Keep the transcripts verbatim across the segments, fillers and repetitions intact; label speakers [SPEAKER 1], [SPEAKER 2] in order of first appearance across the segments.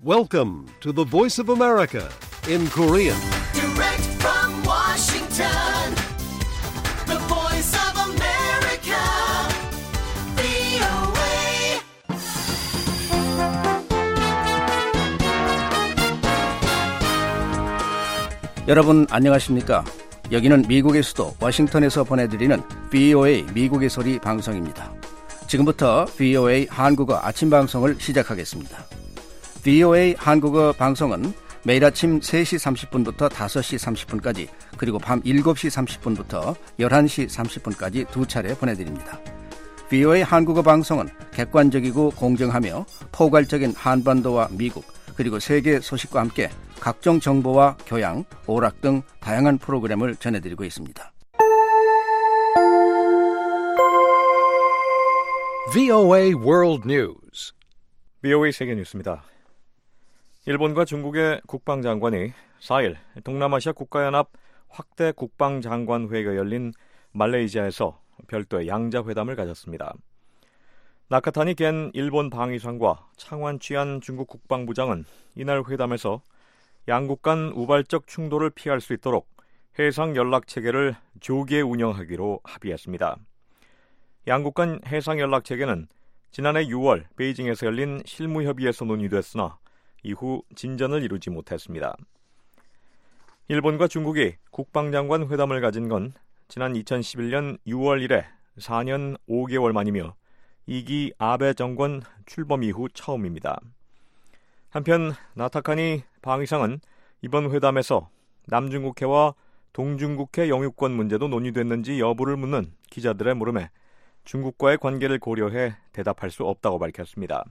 [SPEAKER 1] Welcome to the Voice of America in Korean.
[SPEAKER 2] Direct from Washington, the Voice of America, 브이오에이.
[SPEAKER 3] 여러분 안녕하십니까? 여기는 미국의 수도 워싱턴에서 보내드리는 브이오에이 미국의 소리 방송입니다. 지금부터 브이오에이 한국어 아침 방송을 시작하겠습니다. 브이오에이 한국어 방송은 매일 아침 세 시 삼십 분부터 다섯 시 삼십 분까지 그리고 밤 일곱 시 삼십 분부터 열한 시 삼십 분까지 두 차례 보내드립니다. 브이오에이 한국어 방송은 객관적이고 공정하며 포괄적인 한반도와 미국 그리고 세계 소식과 함께 각종 정보와 교양, 오락 등 다양한 프로그램을 전해드리고 있습니다.
[SPEAKER 1] 브이오에이 World News.
[SPEAKER 4] 브이오에이 세계 뉴스입니다. 일본과 중국의 국방장관이 사 일 동남아시아 국가연합 확대 국방장관회의가 열린 말레이시아에서 별도의 양자회담을 가졌습니다. 나카타니 겐 일본 방위상과 창완 취안 중국 국방부장은 이날 회담에서 양국 간 우발적 충돌을 피할 수 있도록 해상 연락 체계를 조기에 운영하기로 합의했습니다. 양국 간 해상 연락 체계는 지난해 유월 베이징에서 열린 실무 협의에서 논의됐으나 이후 진전을 이루지 못했습니다. 일본과 중국이 국방장관 회담을 가진 건 지난 이천십일 년 유월 이래 사 년 오 개월 만이며 이 기 아베 정권 출범 이후 처음입니다. 한편 나타카니 방위상은 이번 회담에서 남중국해와 동중국해 영유권 문제도 논의됐는지 여부를 묻는 기자들의 물음에 중국과의 관계를 고려해 대답할 수 없다고 밝혔습니다.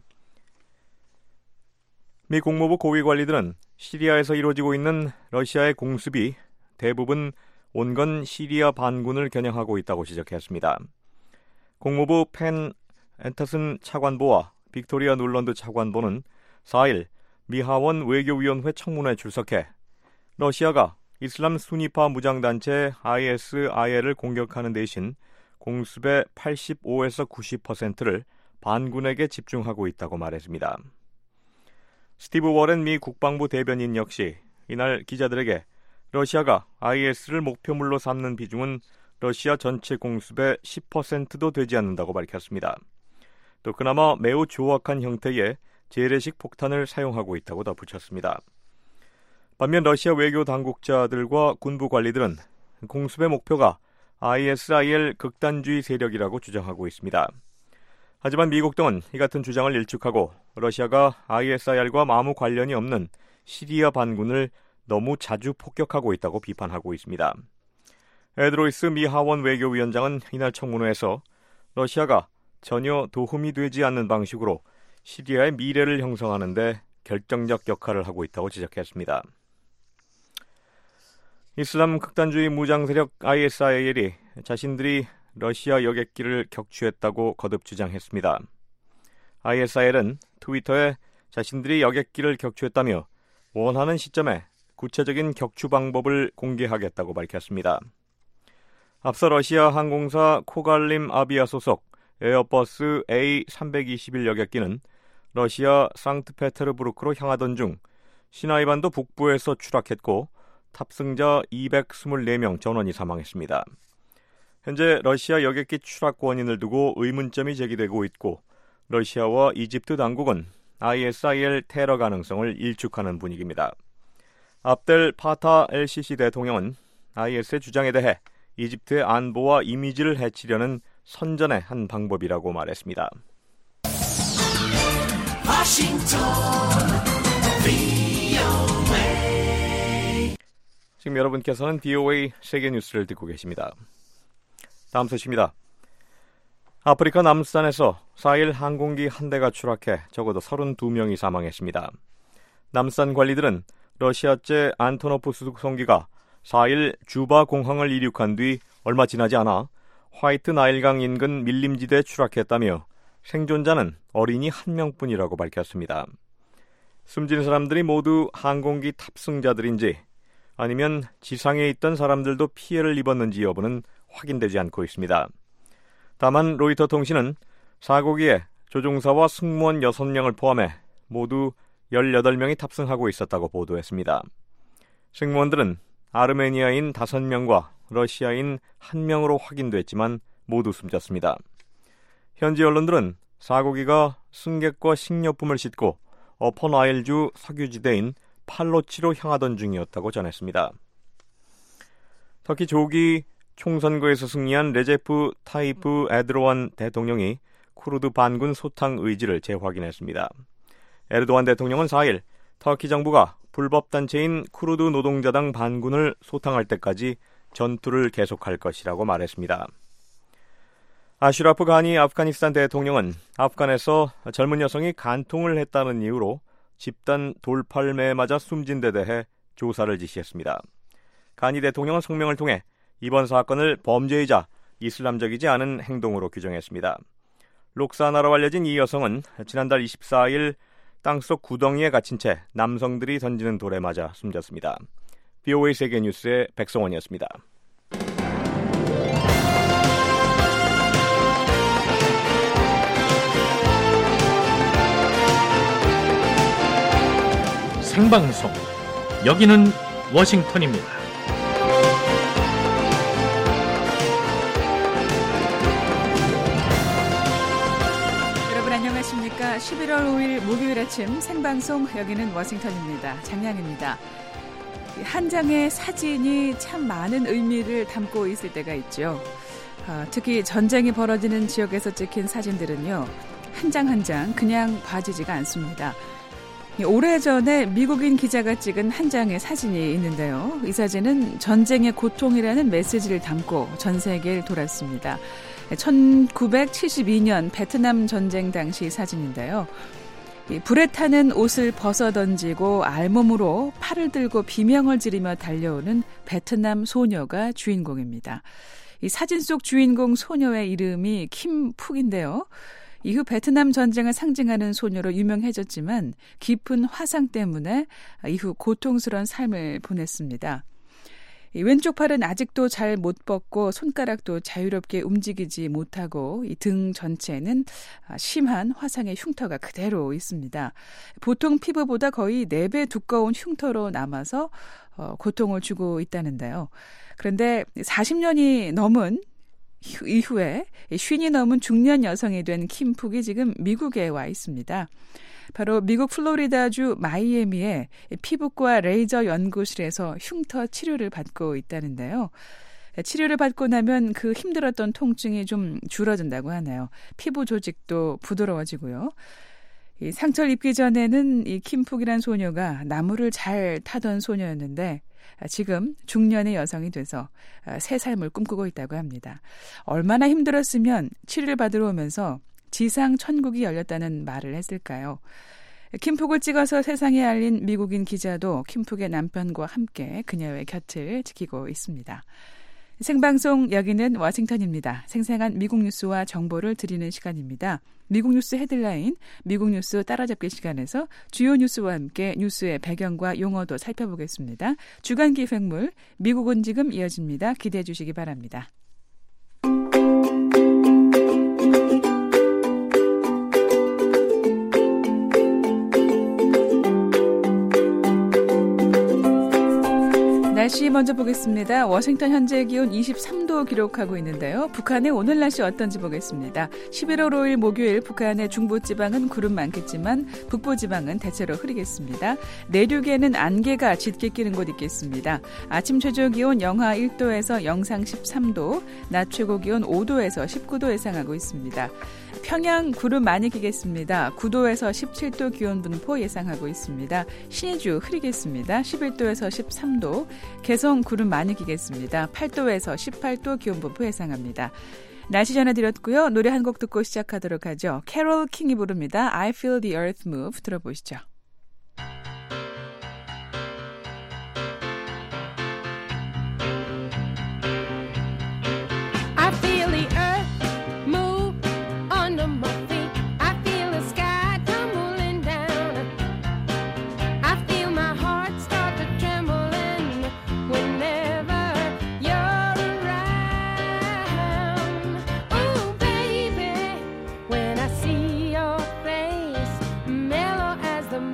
[SPEAKER 4] 미 국무부 고위 관리들은 시리아에서 이루어지고 있는 러시아의 공습이 대부분 온건 시리아 반군을 겨냥하고 있다고 지적했습니다. 국무부 펜 앤터슨 차관보와 빅토리아 눌런드 차관보는 사 일 미 하원 외교위원회 청문회에 출석해 러시아가 이슬람 수니파 무장단체 아이에스아이엘을 공격하는 대신 공습의 팔십오에서 구십 퍼센트를 반군에게 집중하고 있다고 말했습니다. 스티브 워렌 미 국방부 대변인 역시 이날 기자들에게 러시아가 아이에스를 목표물로 삼는 비중은 러시아 전체 공습의 십 퍼센트도 되지 않는다고 밝혔습니다. 또 그나마 매우 조악한 형태의 재래식 폭탄을 사용하고 있다고 덧붙였습니다. 반면 러시아 외교 당국자들과 군부 관리들은 공습의 목표가 아이에스아이엘 극단주의 세력이라고 주장하고 있습니다. 하지만 미국 등은 이 같은 주장을 일축하고 러시아가 아이에스아이엘과 아무 관련이 없는 시리아 반군을 너무 자주 폭격하고 있다고 비판하고 있습니다. 에드로이스 미 하원 외교위원장은 이날 청문회에서 러시아가 전혀 도움이 되지 않는 방식으로 시리아의 미래를 형성하는 데 결정적 역할을 하고 있다고 지적했습니다. 이슬람 극단주의 무장 세력 아이에스아이엘이 자신들이 러시아 여객기를 격추했다고 거듭 주장했습니다. 아이에스아이엘은 트위터에 자신들이 여객기를 격추했다며 원하는 시점에 구체적인 격추 방법을 공개하겠다고 밝혔습니다. 앞서 러시아 항공사 코갈림 아비아 소속 에어버스 에이 삼백이십일 여객기는 러시아 상트페테르부르크로 향하던 중 시나이반도 북부에서 추락했고 탑승자 이백이십사 명 전원이 사망했습니다. 현재 러시아 여객기 추락 원인을 두고 의문점이 제기되고 있고 러시아와 이집트 당국은 아이에스아이엘 테러 가능성을 일축하는 분위기입니다. 압델 파타 엘시시 대통령은 아이에스의 주장에 대해 이집트의 안보와 이미지를 해치려는 선전의 한 방법이라고 말했습니다.
[SPEAKER 2] 워싱턴, 브이오에이.
[SPEAKER 4] 지금 여러분께서는 브이오에이 세계 뉴스를 듣고 계십니다. 다음 소식입니다. 아프리카 남수단에서 사 일 항공기 한 대가 추락해 적어도 서른두 명이 사망했습니다. 남수단 관리들은 러시아제 안토노프 수송기가 사 일 주바 공항을 이륙한 뒤 얼마 지나지 않아 화이트 나일강 인근 밀림지대에 추락했다며 생존자는 어린이 한 명뿐이라고 밝혔습니다. 숨진 사람들이 모두 항공기 탑승자들인지 아니면 지상에 있던 사람들도 피해를 입었는지 여부는 확인되지 않고 있습니다. 다만 로이터 통신은 사고기에 조종사와 승무원 여섯 명을 포함해 모두 열여덟 명이 탑승하고 있었다고 보도했습니다. 승무원들은 아르메니아인 다섯 명과 러시아인 한 명으로 확인됐지만 모두 숨졌습니다. 현지 언론들은 사고기가 승객과 식료품을 싣고 어퍼나일주 석유지대인 팔로치로 향하던 중이었다고 전했습니다. 터키 조기 총선거에서 승리한 레제프 타이프 에르도안 대통령이 쿠르드 반군 소탕 의지를 재확인했습니다. 에르도안 대통령은 사 일 터키 정부가 불법 단체인 쿠르드 노동자당 반군을 소탕할 때까지 전투를 계속할 것이라고 말했습니다. 아슈라프 가니 아프가니스탄 대통령은 아프간에서 젊은 여성이 간통을 했다는 이유로 집단 돌팔매에 맞아 숨진 데 대해 조사를 지시했습니다. 가니 대통령은 성명을 통해 이번 사건을 범죄이자 이슬람적이지 않은 행동으로 규정했습니다. 록사나로 알려진 이 여성은 지난달 이십사 일 땅속 구덩이에 갇힌 채 남성들이 던지는 돌에 맞아 숨졌습니다. 비오에이 세계뉴스의 백성원이었습니다.
[SPEAKER 5] 생방송, 여기는 워싱턴입니다.
[SPEAKER 6] 여러분 안녕하십니까? 십일월 오일 목요일 아침 생방송, 여기는 워싱턴입니다. 장량입니다. 한 장의 사진이 참 많은 의미를 담고 있을 때가 있죠. 어, 특히 전쟁이 벌어지는 지역에서 찍힌 사진들은요, 한 장 한 장 그냥 봐지지가 않습니다. 오래전에 미국인 기자가 찍은 한 장의 사진이 있는데요. 이 사진은 전쟁의 고통이라는 메시지를 담고 전 세계를 돌았습니다. 천구백칠십이 년 베트남 전쟁 당시 사진인데요. 불에 타는 옷을 벗어던지고 알몸으로 팔을 들고 비명을 지르며 달려오는 베트남 소녀가 주인공입니다. 이 사진 속 주인공 소녀의 이름이 킴 푹인데요. 이후 베트남 전쟁을 상징하는 소녀로 유명해졌지만 깊은 화상 때문에 이후 고통스러운 삶을 보냈습니다. 이 왼쪽 팔은 아직도 잘 못 뻗고 손가락도 자유롭게 움직이지 못하고 이 등 전체는 심한 화상의 흉터가 그대로 있습니다. 보통 피부보다 거의 네 배 두꺼운 흉터로 남아서 고통을 주고 있다는데요. 그런데 사십 년이 넘은 이후에 쉰이 넘은 중년 여성이 된 킴 푹이 지금 미국에 와 있습니다. 바로 미국 플로리다주 마이애미의 피부과 레이저 연구실에서 흉터 치료를 받고 있다는데요. 치료를 받고 나면 그 힘들었던 통증이 좀 줄어든다고 하네요. 피부 조직도 부드러워지고요. 이 상처를 입기 전에는 이 킴 푹이란 소녀가 나무를 잘 타던 소녀였는데 지금 중년의 여성이 돼서 새 삶을 꿈꾸고 있다고 합니다. 얼마나 힘들었으면 치료를 받으러 오면서 지상 천국이 열렸다는 말을 했을까요? 킴 푹을 찍어서 세상에 알린 미국인 기자도 킴 푹의 남편과 함께 그녀의 곁을 지키고 있습니다. 생방송, 여기는 워싱턴입니다. 생생한 미국 뉴스와 정보를 드리는 시간입니다. 미국 뉴스 헤드라인, 미국 뉴스 따라잡기 시간에서 주요 뉴스와 함께 뉴스의 배경과 용어도 살펴보겠습니다. 주간 기획물, 미국은 지금 이어집니다. 기대해 주시기 바랍니다. 날씨 먼저 보겠습니다. 워싱턴 현재 기온 이십삼 도 기록하고 있는데요. 북한의 오늘 날씨 어떤지 보겠습니다. 십일월 오일 목요일 북한의 중부지방은 구름 많겠지만 북부지방은 대체로 흐리겠습니다. 내륙에는 안개가 짙게 끼는 곳 있겠습니다. 아침 최저 기온 영하 일 도에서 영상 십삼 도, 낮 최고 기온 오 도에서 십구 도 예상하고 있습니다. 평양 구름 많이 끼겠습니다. 구 도에서 십칠 도 기온 분포 예상하고 있습니다. 신의주 흐리겠습니다. 십일 도에서 십삼 도, 개성 구름 많이 끼겠습니다. 팔 도에서 십팔 도 기온 분포 예상합니다. 날씨 전해드렸고요. 노래 한 곡 듣고 시작하도록 하죠. 캐롤 킹이 부릅니다. I feel the earth move. 들어보시죠.
[SPEAKER 7] The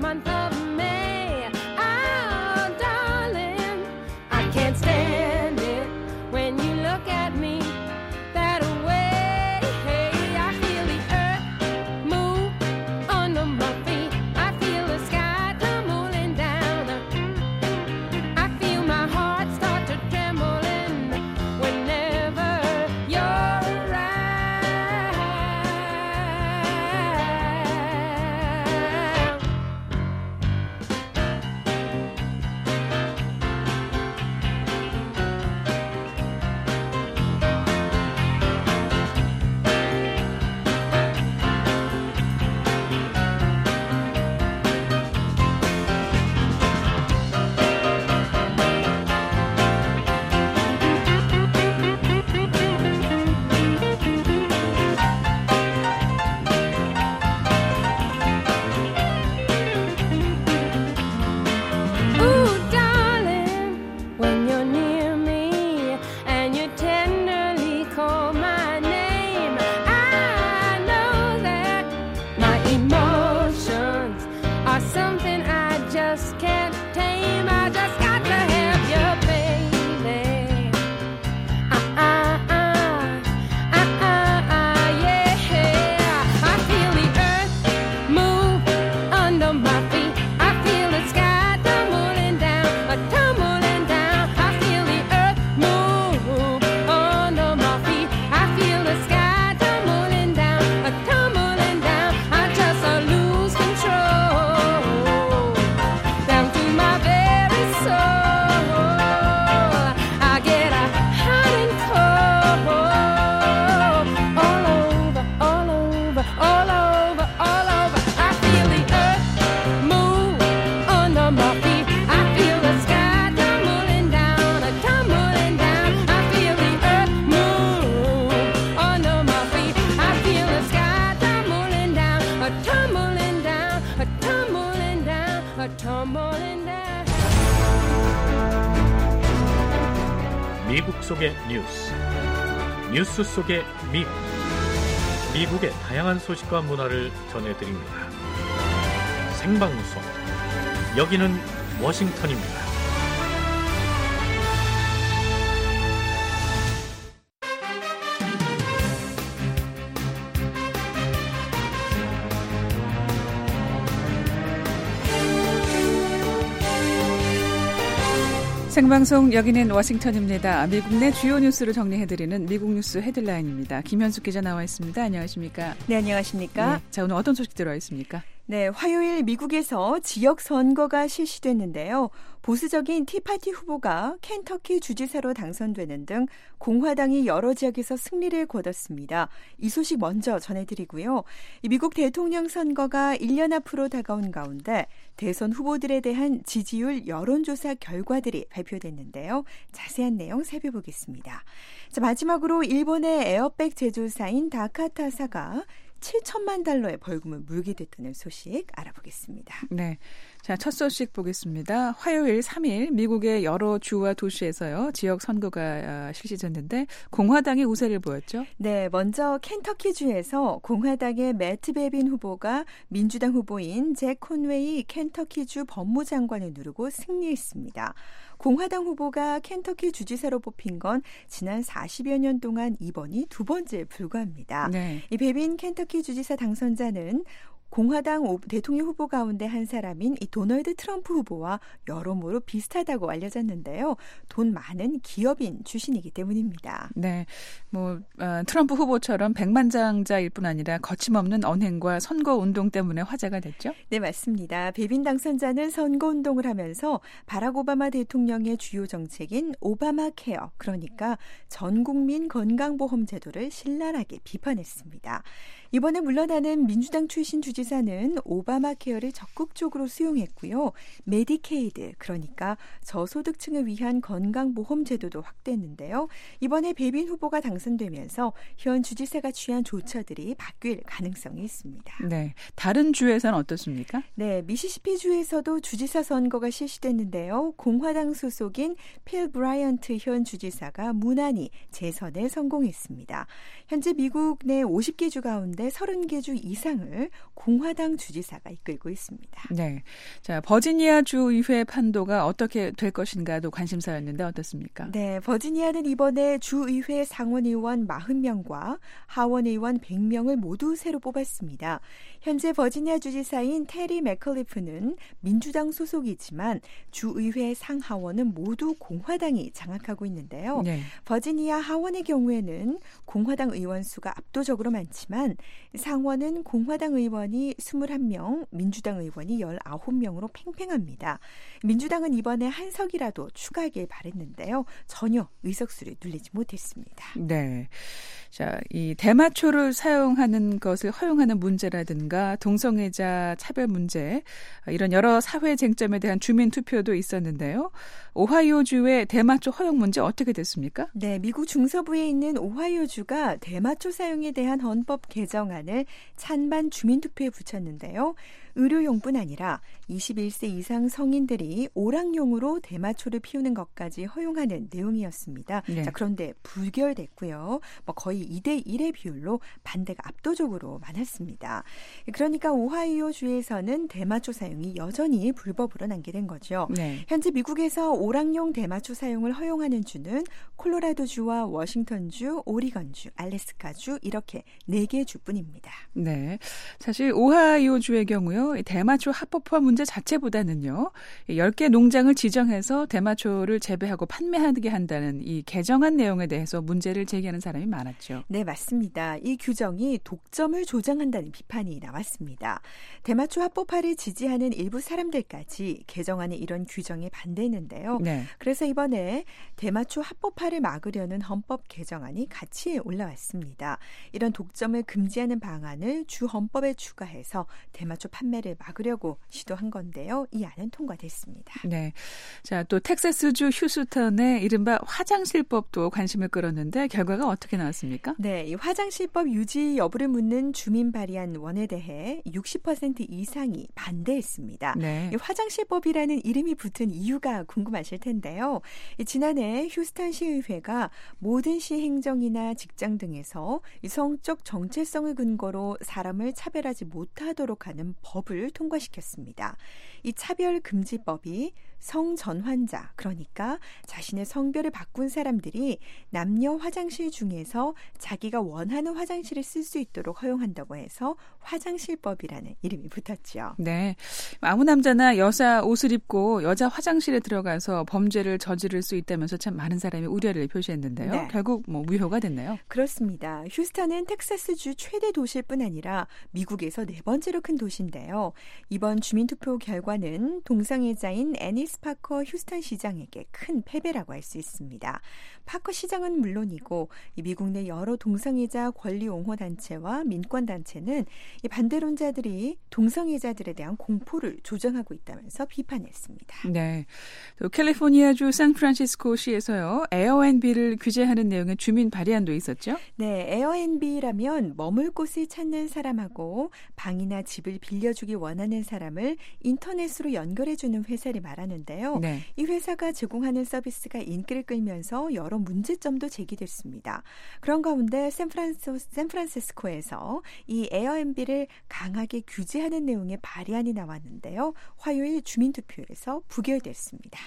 [SPEAKER 7] just can't tame. I just got to have you, baby. Uh, uh, uh, uh, uh, uh, yeah. I feel the earth move under my feet. I feel the sky tumbling down, a tumbling down. I feel the earth move under my feet. I feel the sky tumbling down, a tumbling down. I just uh, lose control down to my very soul. I get a hot and cold all over, all over, all over, all over. I feel the earth move under my feet. I feel the sky tumbling down, a tumbling down. I feel the earth move under my feet. I feel the sky tumbling down, a tumbling down, a tumbling down, a tumbling down.
[SPEAKER 5] 미국 속의 뉴스, 뉴스 속의 미국, 미국의 다양한 소식과 문화를 전해드립니다. 생방송, 여기는 워싱턴입니다.
[SPEAKER 6] 생방송 여기는 워싱턴입니다. 미국 내 주요 뉴스를 정리해드리는 미국 뉴스 헤드라인입니다. 김현숙 기자 나와 있습니다. 안녕하십니까?
[SPEAKER 8] 네, 안녕하십니까?
[SPEAKER 6] 네, 자, 오늘 어떤 소식 들어와 있습니까?
[SPEAKER 8] 네, 화요일 미국에서 지역 선거가 실시됐는데요. 보수적인 티파티 후보가 켄터키 주지사로 당선되는 등 공화당이 여러 지역에서 승리를 거뒀습니다. 이 소식 먼저 전해드리고요. 미국 대통령 선거가 일 년 앞으로 다가온 가운데 대선 후보들에 대한 지지율 여론조사 결과들이 발표됐는데요. 자세한 내용 살펴보겠습니다. 자, 마지막으로 일본의 에어백 제조사인 다카타사가 칠천만 달러의 벌금을 물게 됐다는 소식 알아보겠습니다.
[SPEAKER 6] 네, 자, 첫 소식 보겠습니다. 화요일 삼 일 미국의 여러 주와 도시에서요 지역 선거가 실시됐는데 공화당이 우세를 보였죠?
[SPEAKER 8] 네, 먼저 켄터키주에서 공화당의 매트 베빈 후보가 민주당 후보인 잭 콘웨이 켄터키주 법무장관을 누르고 승리했습니다. 공화당 후보가 켄터키 주지사로 뽑힌 건 지난 사십여 년 동안 이번이 두 번째에 불과합니다.
[SPEAKER 6] 네.
[SPEAKER 8] 이 베빈 켄터키 주지사 당선자는 공화당 대통령 후보 가운데 한 사람인 이 도널드 트럼프 후보와 여러모로 비슷하다고 알려졌는데요. 돈 많은 기업인 출신이기 때문입니다.
[SPEAKER 6] 네, 뭐 어, 트럼프 후보처럼 백만장자일 뿐 아니라 거침없는 언행과 선거운동 때문에 화제가 됐죠?
[SPEAKER 8] 네, 맞습니다. 베빈 당선자는 선거운동을 하면서 바락 오바마 대통령의 주요 정책인 오바마 케어, 그러니까 전 국민 건강보험 제도를 신랄하게 비판했습니다. 이번에 물러나는 민주당 출신 주지사는 오바마 케어를 적극적으로 수용했고요. 메디케이드, 그러니까 저소득층을 위한 건강보험 제도도 확대했는데요. 이번에 베빈 후보가 당선되면서 현 주지사가 취한 조처들이 바뀔 가능성이 있습니다.
[SPEAKER 6] 네, 다른 주에서는 어떻습니까?
[SPEAKER 8] 네, 미시시피 주에서도 주지사 선거가 실시됐는데요. 공화당 소속인 필 브라이언트 현 주지사가 무난히 재선에 성공했습니다. 현재 미국 내 오십 개 주 가운데 서른 개 주 이상을 공화당 주지사가 이끌고 있습니다.
[SPEAKER 6] 네, 자, 버지니아 주의회 판도가 어떻게 될 것인가도 관심사였는데 어떻습니까?
[SPEAKER 8] 네, 버지니아는 이번에 주의회 상원의원 사십 명과 하원의원 백 명을 모두 새로 뽑았습니다. 현재 버지니아 주지사인 테리 맥컬리프는 민주당 소속이지만 주의회 상하원은 모두 공화당이 장악하고 있는데요.
[SPEAKER 6] 네.
[SPEAKER 8] 버지니아 하원의 경우에는 공화당 의원 수가 압도적으로 많지만 상원은 공화당 의원이 이십일 명, 민주당 의원이 십구 명으로 팽팽합니다. 민주당은 이번에 한 석이라도 추가하길 바랬는데요. 전혀 의석수를 눌리지 못했습니다.
[SPEAKER 6] 네. 자, 이 대마초를 사용하는 것을 허용하는 문제라든가 동성애자 차별 문제, 이런 여러 사회 쟁점에 대한 주민 투표도 있었는데요. 오하이오주의 대마초 허용 문제 어떻게 됐습니까?
[SPEAKER 8] 네, 미국 중서부에 있는 오하이오주가 대마초 사용에 대한 헌법 개정안을 찬반 주민 투표에 붙였는데요. 의료용뿐 아니라 이십일 세 이상 성인들이 오락용으로 대마초를 피우는 것까지 허용하는 내용이었습니다.
[SPEAKER 6] 네.
[SPEAKER 8] 자, 그런데 부결됐고요. 뭐 거의 이 대 일의 비율로 반대가 압도적으로 많았습니다. 그러니까 오하이오주에서는 대마초 사용이 여전히 불법으로 남게 된 거죠.
[SPEAKER 6] 네.
[SPEAKER 8] 현재 미국에서 오락용 대마초 사용을 허용하는 주는 콜로라도주와 워싱턴주, 오리건주, 알래스카주 이렇게 네 개 주뿐입니다.
[SPEAKER 6] 네, 사실 오하이오주의 경우요, 대마초 합법화 문제 자체보다는요, 열 개 농장을 지정해서 대마초를 재배하고 판매하게 한다는 이 개정안 내용에 대해서 문제를 제기하는 사람이 많았죠.
[SPEAKER 8] 네, 맞습니다. 이 규정이 독점을 조장한다는 비판이 나왔습니다. 대마초 합법화를 지지하는 일부 사람들까지 개정안의 이런 규정에 반대했는데요.
[SPEAKER 6] 네.
[SPEAKER 8] 그래서 이번에 대마초 합법화를 막으려는 헌법 개정안이 같이 올라왔습니다. 이런 독점을 금지하는 방안을 주 헌법에 추가해서 대마초 판매를 막으려고 시도한 건데요. 이 안은 통과됐습니다.
[SPEAKER 6] 네. 자, 또 텍사스주 휴스턴의 이른바 화장실법도 관심을 끌었는데 결과가 어떻게 나왔습니까?
[SPEAKER 8] 네, 이 화장실법 유지 여부를 묻는 주민 발의안 원에 대해 육십 퍼센트 이상이 반대했습니다.
[SPEAKER 6] 네.
[SPEAKER 8] 이 화장실법이라는 이름이 붙은 이유가 궁금하실 텐데요. 이 지난해 휴스턴 시의회가 모든 시 행정이나 직장 등에서 이 성적 정체성을 근거로 사람을 차별하지 못하도록 하는 법을 통과시켰습니다. 이 차별금지법이 성전환자, 그러니까 자신의 성별을 바꾼 사람들이 남녀 화장실 중에서 자기가 원하는 화장실을 쓸 수 있도록 허용한다고 해서 화장실법이라는 이름이 붙었죠.
[SPEAKER 6] 네, 아무 남자나 여자 옷을 입고 여자 화장실에 들어가서 범죄를 저지를 수 있다면서 참 많은 사람이 우려를 표시했는데요.
[SPEAKER 8] 네.
[SPEAKER 6] 결국 뭐 무효가 됐네요.
[SPEAKER 8] 그렇습니다. 휴스턴은 텍사스주 최대 도시일 뿐 아니라 미국에서 네 번째로 큰 도시인데요. 이번 주민투표 결과는 동성애자인 애니스 파커 휴스턴 시장에게 큰 패배라고 할 수 있습니다. 파커 시장은 물론이고 미국 내 여러 동성애자 권리 옹호 단체와 민권 단체는 이 반대론자들이 동성애자들에 대한 공포를 조장하고 있다면서 비판했습니다.
[SPEAKER 6] 네, 또 캘리포니아주 샌프란시스코시에서요, 에어앤비를 규제하는 내용의 주민 발의안도 있었죠?
[SPEAKER 8] 네, 에어앤비라면 머물 곳을 찾는 사람하고 방이나 집을 빌려주기 원하는 사람을 인터넷으로 연결해주는 회사를 말하는데요.
[SPEAKER 6] 네.
[SPEAKER 8] 이 회사가 제공하는 서비스가 인기를 끌면서 여러 문제점도 제기됐습니다. 그런 가운데 샌프란시스코, 샌프란시스코에서 이 에어앤비를 강하게 규제하는 내용의 발의안이 나왔는데요. 화요일 주민투표에서 부결됐습니다.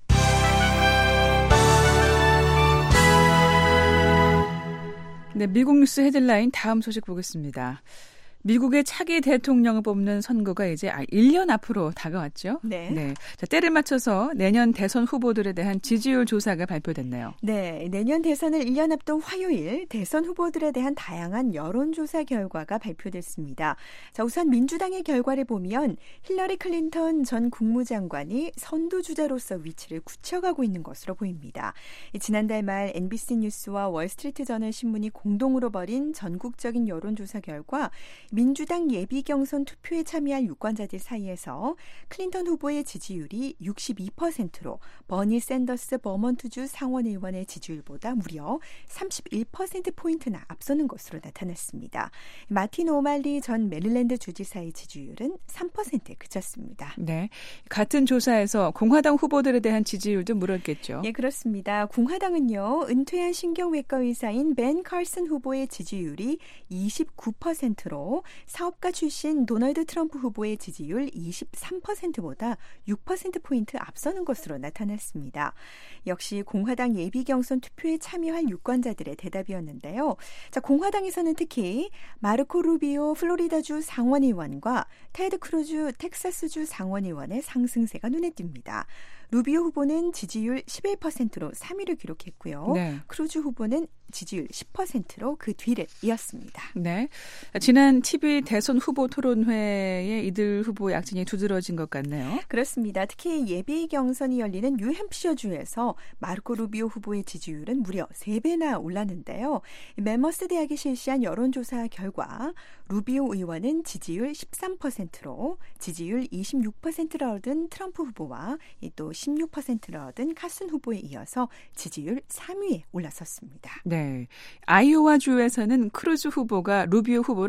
[SPEAKER 6] 네, 미국 뉴스 헤드라인 다음 소식 보겠습니다. 미국의 차기 대통령을 뽑는 선거가 이제 일 년 앞으로 다가왔죠.
[SPEAKER 8] 네.
[SPEAKER 6] 네. 자, 때를 맞춰서 내년 대선 후보들에 대한 지지율 조사가 발표됐네요.
[SPEAKER 8] 네, 내년 대선을 일 년 앞둔 화요일 대선 후보들에 대한 다양한 여론조사 결과가 발표됐습니다. 자, 우선 민주당의 결과를 보면 힐러리 클린턴 전 국무장관이 선두주자로서 위치를 굳혀가고 있는 것으로 보입니다. 지난달 말 엠비씨 뉴스와 월스트리트저널 신문이 공동으로 벌인 전국적인 여론조사 결과 민주당 예비 경선 투표에 참여할 유권자들 사이에서 클린턴 후보의 지지율이 육십이 퍼센트로 버니 샌더스 버먼트주 상원의원의 지지율보다 무려 삼십일 퍼센트포인트나 앞서는 것으로 나타났습니다. 마틴 오말리 전 메릴랜드 주지사의 지지율은 삼 퍼센트에 그쳤습니다.
[SPEAKER 6] 네, 같은 조사에서 공화당 후보들에 대한 지지율도 물었겠죠.
[SPEAKER 8] 예, 그렇습니다. 공화당은요, 은퇴한 신경외과 의사인 벤 칼슨 후보의 지지율이 이십구 퍼센트로 사업가 출신 도널드 트럼프 후보의 지지율 이십삼 퍼센트보다 육 퍼센트포인트 앞서는 것으로 나타났습니다. 역시 공화당 예비 경선 투표에 참여할 유권자들의 대답이었는데요. 자, 공화당에서는 특히 마르코 루비오 플로리다주 상원의원과 테드 크루즈 텍사스주 상원의원의 상승세가 눈에 띕니다. 루비오 후보는 지지율 십일 퍼센트로 삼 위를 기록했고요.
[SPEAKER 6] 네.
[SPEAKER 8] 크루즈 후보는 지지율 십 퍼센트로 그 뒤를 이었습니다.
[SPEAKER 6] 네, 지난 티비 대선 후보 토론회에 이들 후보 약진이 두드러진 것 같네요.
[SPEAKER 8] 그렇습니다. 특히 예비 경선이 열리는 뉴햄프셔주에서 마르코 루비오 후보의 지지율은 무려 세 배나 올랐는데요. 멤머스 대학이 실시한 여론조사 결과 루비오 의원은 지지율 십삼 퍼센트로 지지율 이십육 퍼센트를 얻은 트럼프 후보와 또 십육 퍼센트를 얻은 칼슨 후보에 이어서 지지율 삼 위에 올라섰습니다.
[SPEAKER 6] 네, 아이오와주에서는 크루즈 후보가 루비오 후보를 앞질렀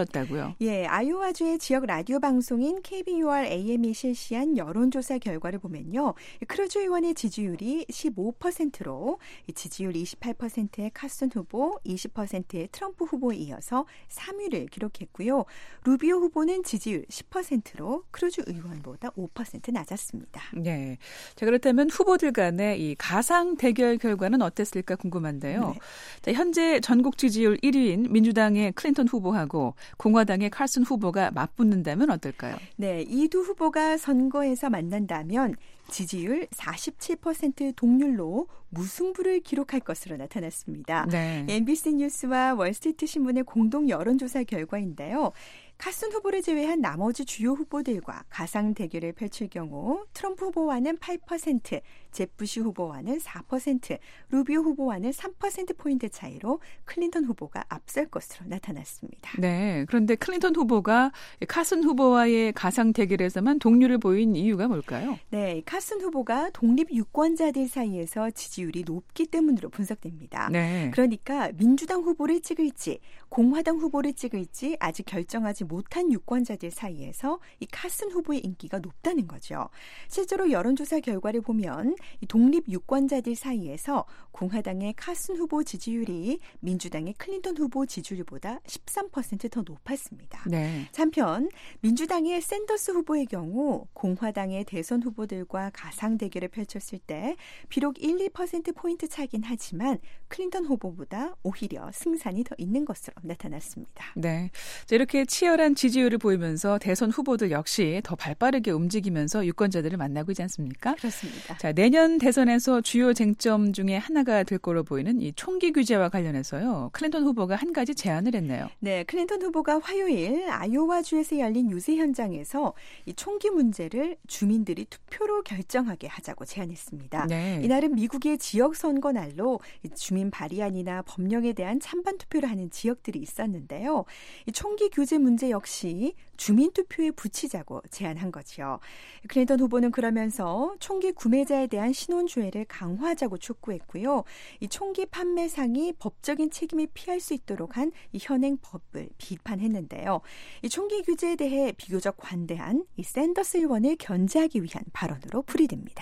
[SPEAKER 6] 있었다고요?
[SPEAKER 8] 예, 아이오와주의 지역 라디오 방송인 케이비유알 에이엠이 실시한 여론조사 결과를 보면요. 크루즈 의원의 지지율이 십오 퍼센트로 지지율 이십팔 퍼센트의 카슨 후보, 이십 퍼센트의 트럼프 후보에 이어서 삼 위를 기록했고요. 루비오 후보는 지지율 십 퍼센트로 크루즈 의원보다 오 퍼센트 낮았습니다.
[SPEAKER 6] 네. 자, 그렇다면 후보들 간의 이 가상 대결 결과는 어땠을까 궁금한데요.
[SPEAKER 8] 네.
[SPEAKER 6] 자, 현재 전국 지지율 일 위인 민주당의 클린턴 후보하고 공화당의 칼슨 후보가 맞붙는다면 어떨까요?
[SPEAKER 8] 네, 이 두 후보가 선거에서 만난다면 지지율 사십칠 퍼센트 동률로 무승부를 기록할 것으로 나타났습니다.
[SPEAKER 6] 네.
[SPEAKER 8] 엠비씨 뉴스와 월스트리트 신문의 공동 여론조사 결과인데요. 카슨 후보를 제외한 나머지 주요 후보들과 가상 대결을 펼칠 경우 트럼프 후보와는 팔 퍼센트, 잽 부시 후보와는 사 퍼센트, 루비오 후보와는 삼 퍼센트포인트 차이로 클린턴 후보가 앞설 것으로 나타났습니다.
[SPEAKER 6] 네. 그런데 클린턴 후보가 카슨 후보와의 가상 대결에서만 동률을 보인 이유가 뭘까요?
[SPEAKER 8] 네, 카슨 후보가 독립 유권자들 사이에서 지지율이 높기 때문으로 분석됩니다.
[SPEAKER 6] 네.
[SPEAKER 8] 그러니까 민주당 후보를 찍을지 공화당 후보를 찍을지 아직 결정하지 못한 유권자들 사이에서 이 카슨 후보의 인기가 높다는 거죠. 실제로 여론조사 결과를 보면 이 독립 유권자들 사이에서 공화당의 카슨 후보 지지율이 민주당의 클린턴 후보 지지율보다 십삼 퍼센트 더 높았습니다.
[SPEAKER 6] 네.
[SPEAKER 8] 한편 민주당의 샌더스 후보의 경우 공화당의 대선 후보들과 가상 대결을 펼쳤을 때 비록 일, 이 퍼센트포인트 차긴 하지만 클린턴 후보보다 오히려 승산이 더 있는 것으로 나타났습니다.
[SPEAKER 6] 네. 자, 이렇게 치열한 지지율을 보이면서 대선 후보들 역시 더 발빠르게 움직이면서 유권자들을 만나고 있지 않습니까?
[SPEAKER 8] 그렇습니다.
[SPEAKER 6] 자, 내년 대선에서 주요 쟁점 중에 하나가 될 거로 보이는 이 총기 규제와 관련해서요. 클린턴 후보가 한 가지 제안을 했네요.
[SPEAKER 8] 네, 클린턴 후보가 화요일 아이오와주에서 열린 유세 현장에서 이 총기 문제를 주민들이 투표로 결정하게 하자고 제안했습니다.
[SPEAKER 6] 네.
[SPEAKER 8] 이날은 미국의 지역 선거 날로 주민 발의안이나 법령에 대한 찬반 투표를 하는 지역들이 있었는데요. 이 총기 규제 문제 역시 주민 투표에 붙이자고 제안한 거죠. 클린턴 후보는 그러면서 총기 구매자에 대한 신원조회를 강화하자고 촉구했고요. 이 총기 판매상이 법적인 책임을 피할 수 있도록 한 이 현행 법을 비판했는데요. 이 총기 규제에 대해 비교적 관대한 이 샌더스 의원을 견제하기 위한 발언으로 풀이됩니다.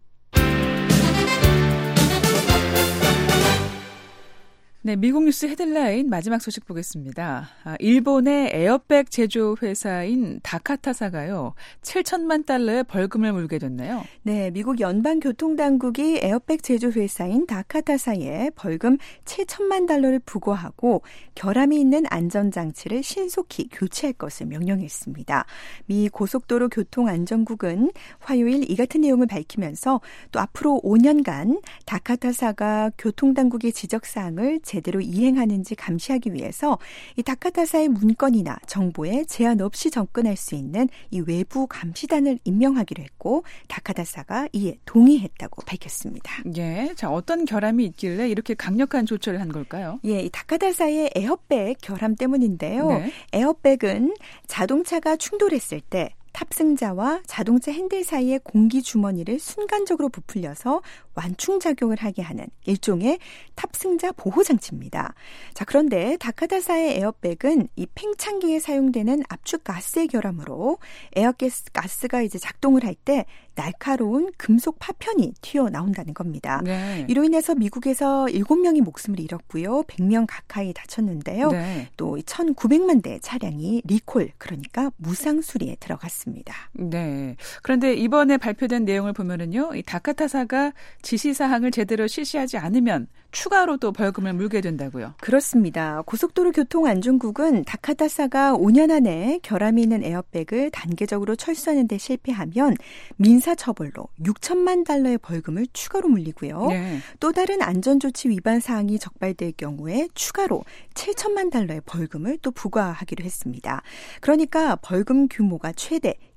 [SPEAKER 6] 네, 미국 뉴스 헤드라인 마지막 소식 보겠습니다. 아, 일본의 에어백 제조 회사인 다카타사가요. 칠천만 달러의 벌금을 물게 됐네요.
[SPEAKER 8] 네, 미국 연방교통당국이 에어백 제조 회사인 다카타사에 벌금 칠천만 달러를 부과하고 결함이 있는 안전장치를 신속히 교체할 것을 명령했습니다. 미 고속도로 교통안전국은 화요일 이 같은 내용을 밝히면서 또 앞으로 오 년간 다카타사가 교통당국의 지적사항을 제대로 이행하는지 감시하기 위해서 이 다카타사의 문건이나 정보에 제한 없이 접근할 수 있는 이 외부 감시단을 임명하기로 했고 다카타사가 이에 동의했다고 밝혔습니다.
[SPEAKER 6] 예, 자 어떤 결함이 있길래 이렇게 강력한 조처를 한 걸까요?
[SPEAKER 8] 예, 이 다카타사의 에어백 결함 때문인데요.
[SPEAKER 6] 네.
[SPEAKER 8] 에어백은 자동차가 충돌했을 때 탑승자와 자동차 핸들 사이의 공기 주머니를 순간적으로 부풀려서 완충작용을 하게 하는 일종의 탑승자 보호장치입니다. 자, 그런데 다카타사의 에어백은 이 팽창기에 사용되는 압축가스의 결함으로 에어가스가 이제 작동을 할 때 날카로운 금속 파편이 튀어나온다는 겁니다.
[SPEAKER 6] 네.
[SPEAKER 8] 이로 인해서 미국에서 일곱 명이 목숨을 잃었고요. 백 명 가까이 다쳤는데요.
[SPEAKER 6] 네.
[SPEAKER 8] 또 천구백만 대의 차량이 리콜, 그러니까 무상 수리에 들어갔습니다.
[SPEAKER 6] 네. 그런데 이번에 발표된 내용을 보면은요, 이 다카타사가 지시사항을 제대로 실시하지 않으면 추가로 또 벌금을 물게 된다고요.
[SPEAKER 8] 그렇습니다. 고속도로 교통안전국은 다카타사가 오 년 안에 결함이 있는 에어백을 단계적으로 철수하는 데 실패하면 민사처벌로 육천만 달러의 벌금을 추가로 물리고요.
[SPEAKER 6] 네.
[SPEAKER 8] 또 다른 안전조치 위반 사항이 적발될 경우에 추가로 칠천만 달러의 벌금을 또 부과하기로 했습니다. 그러니까 벌금 규모가 최대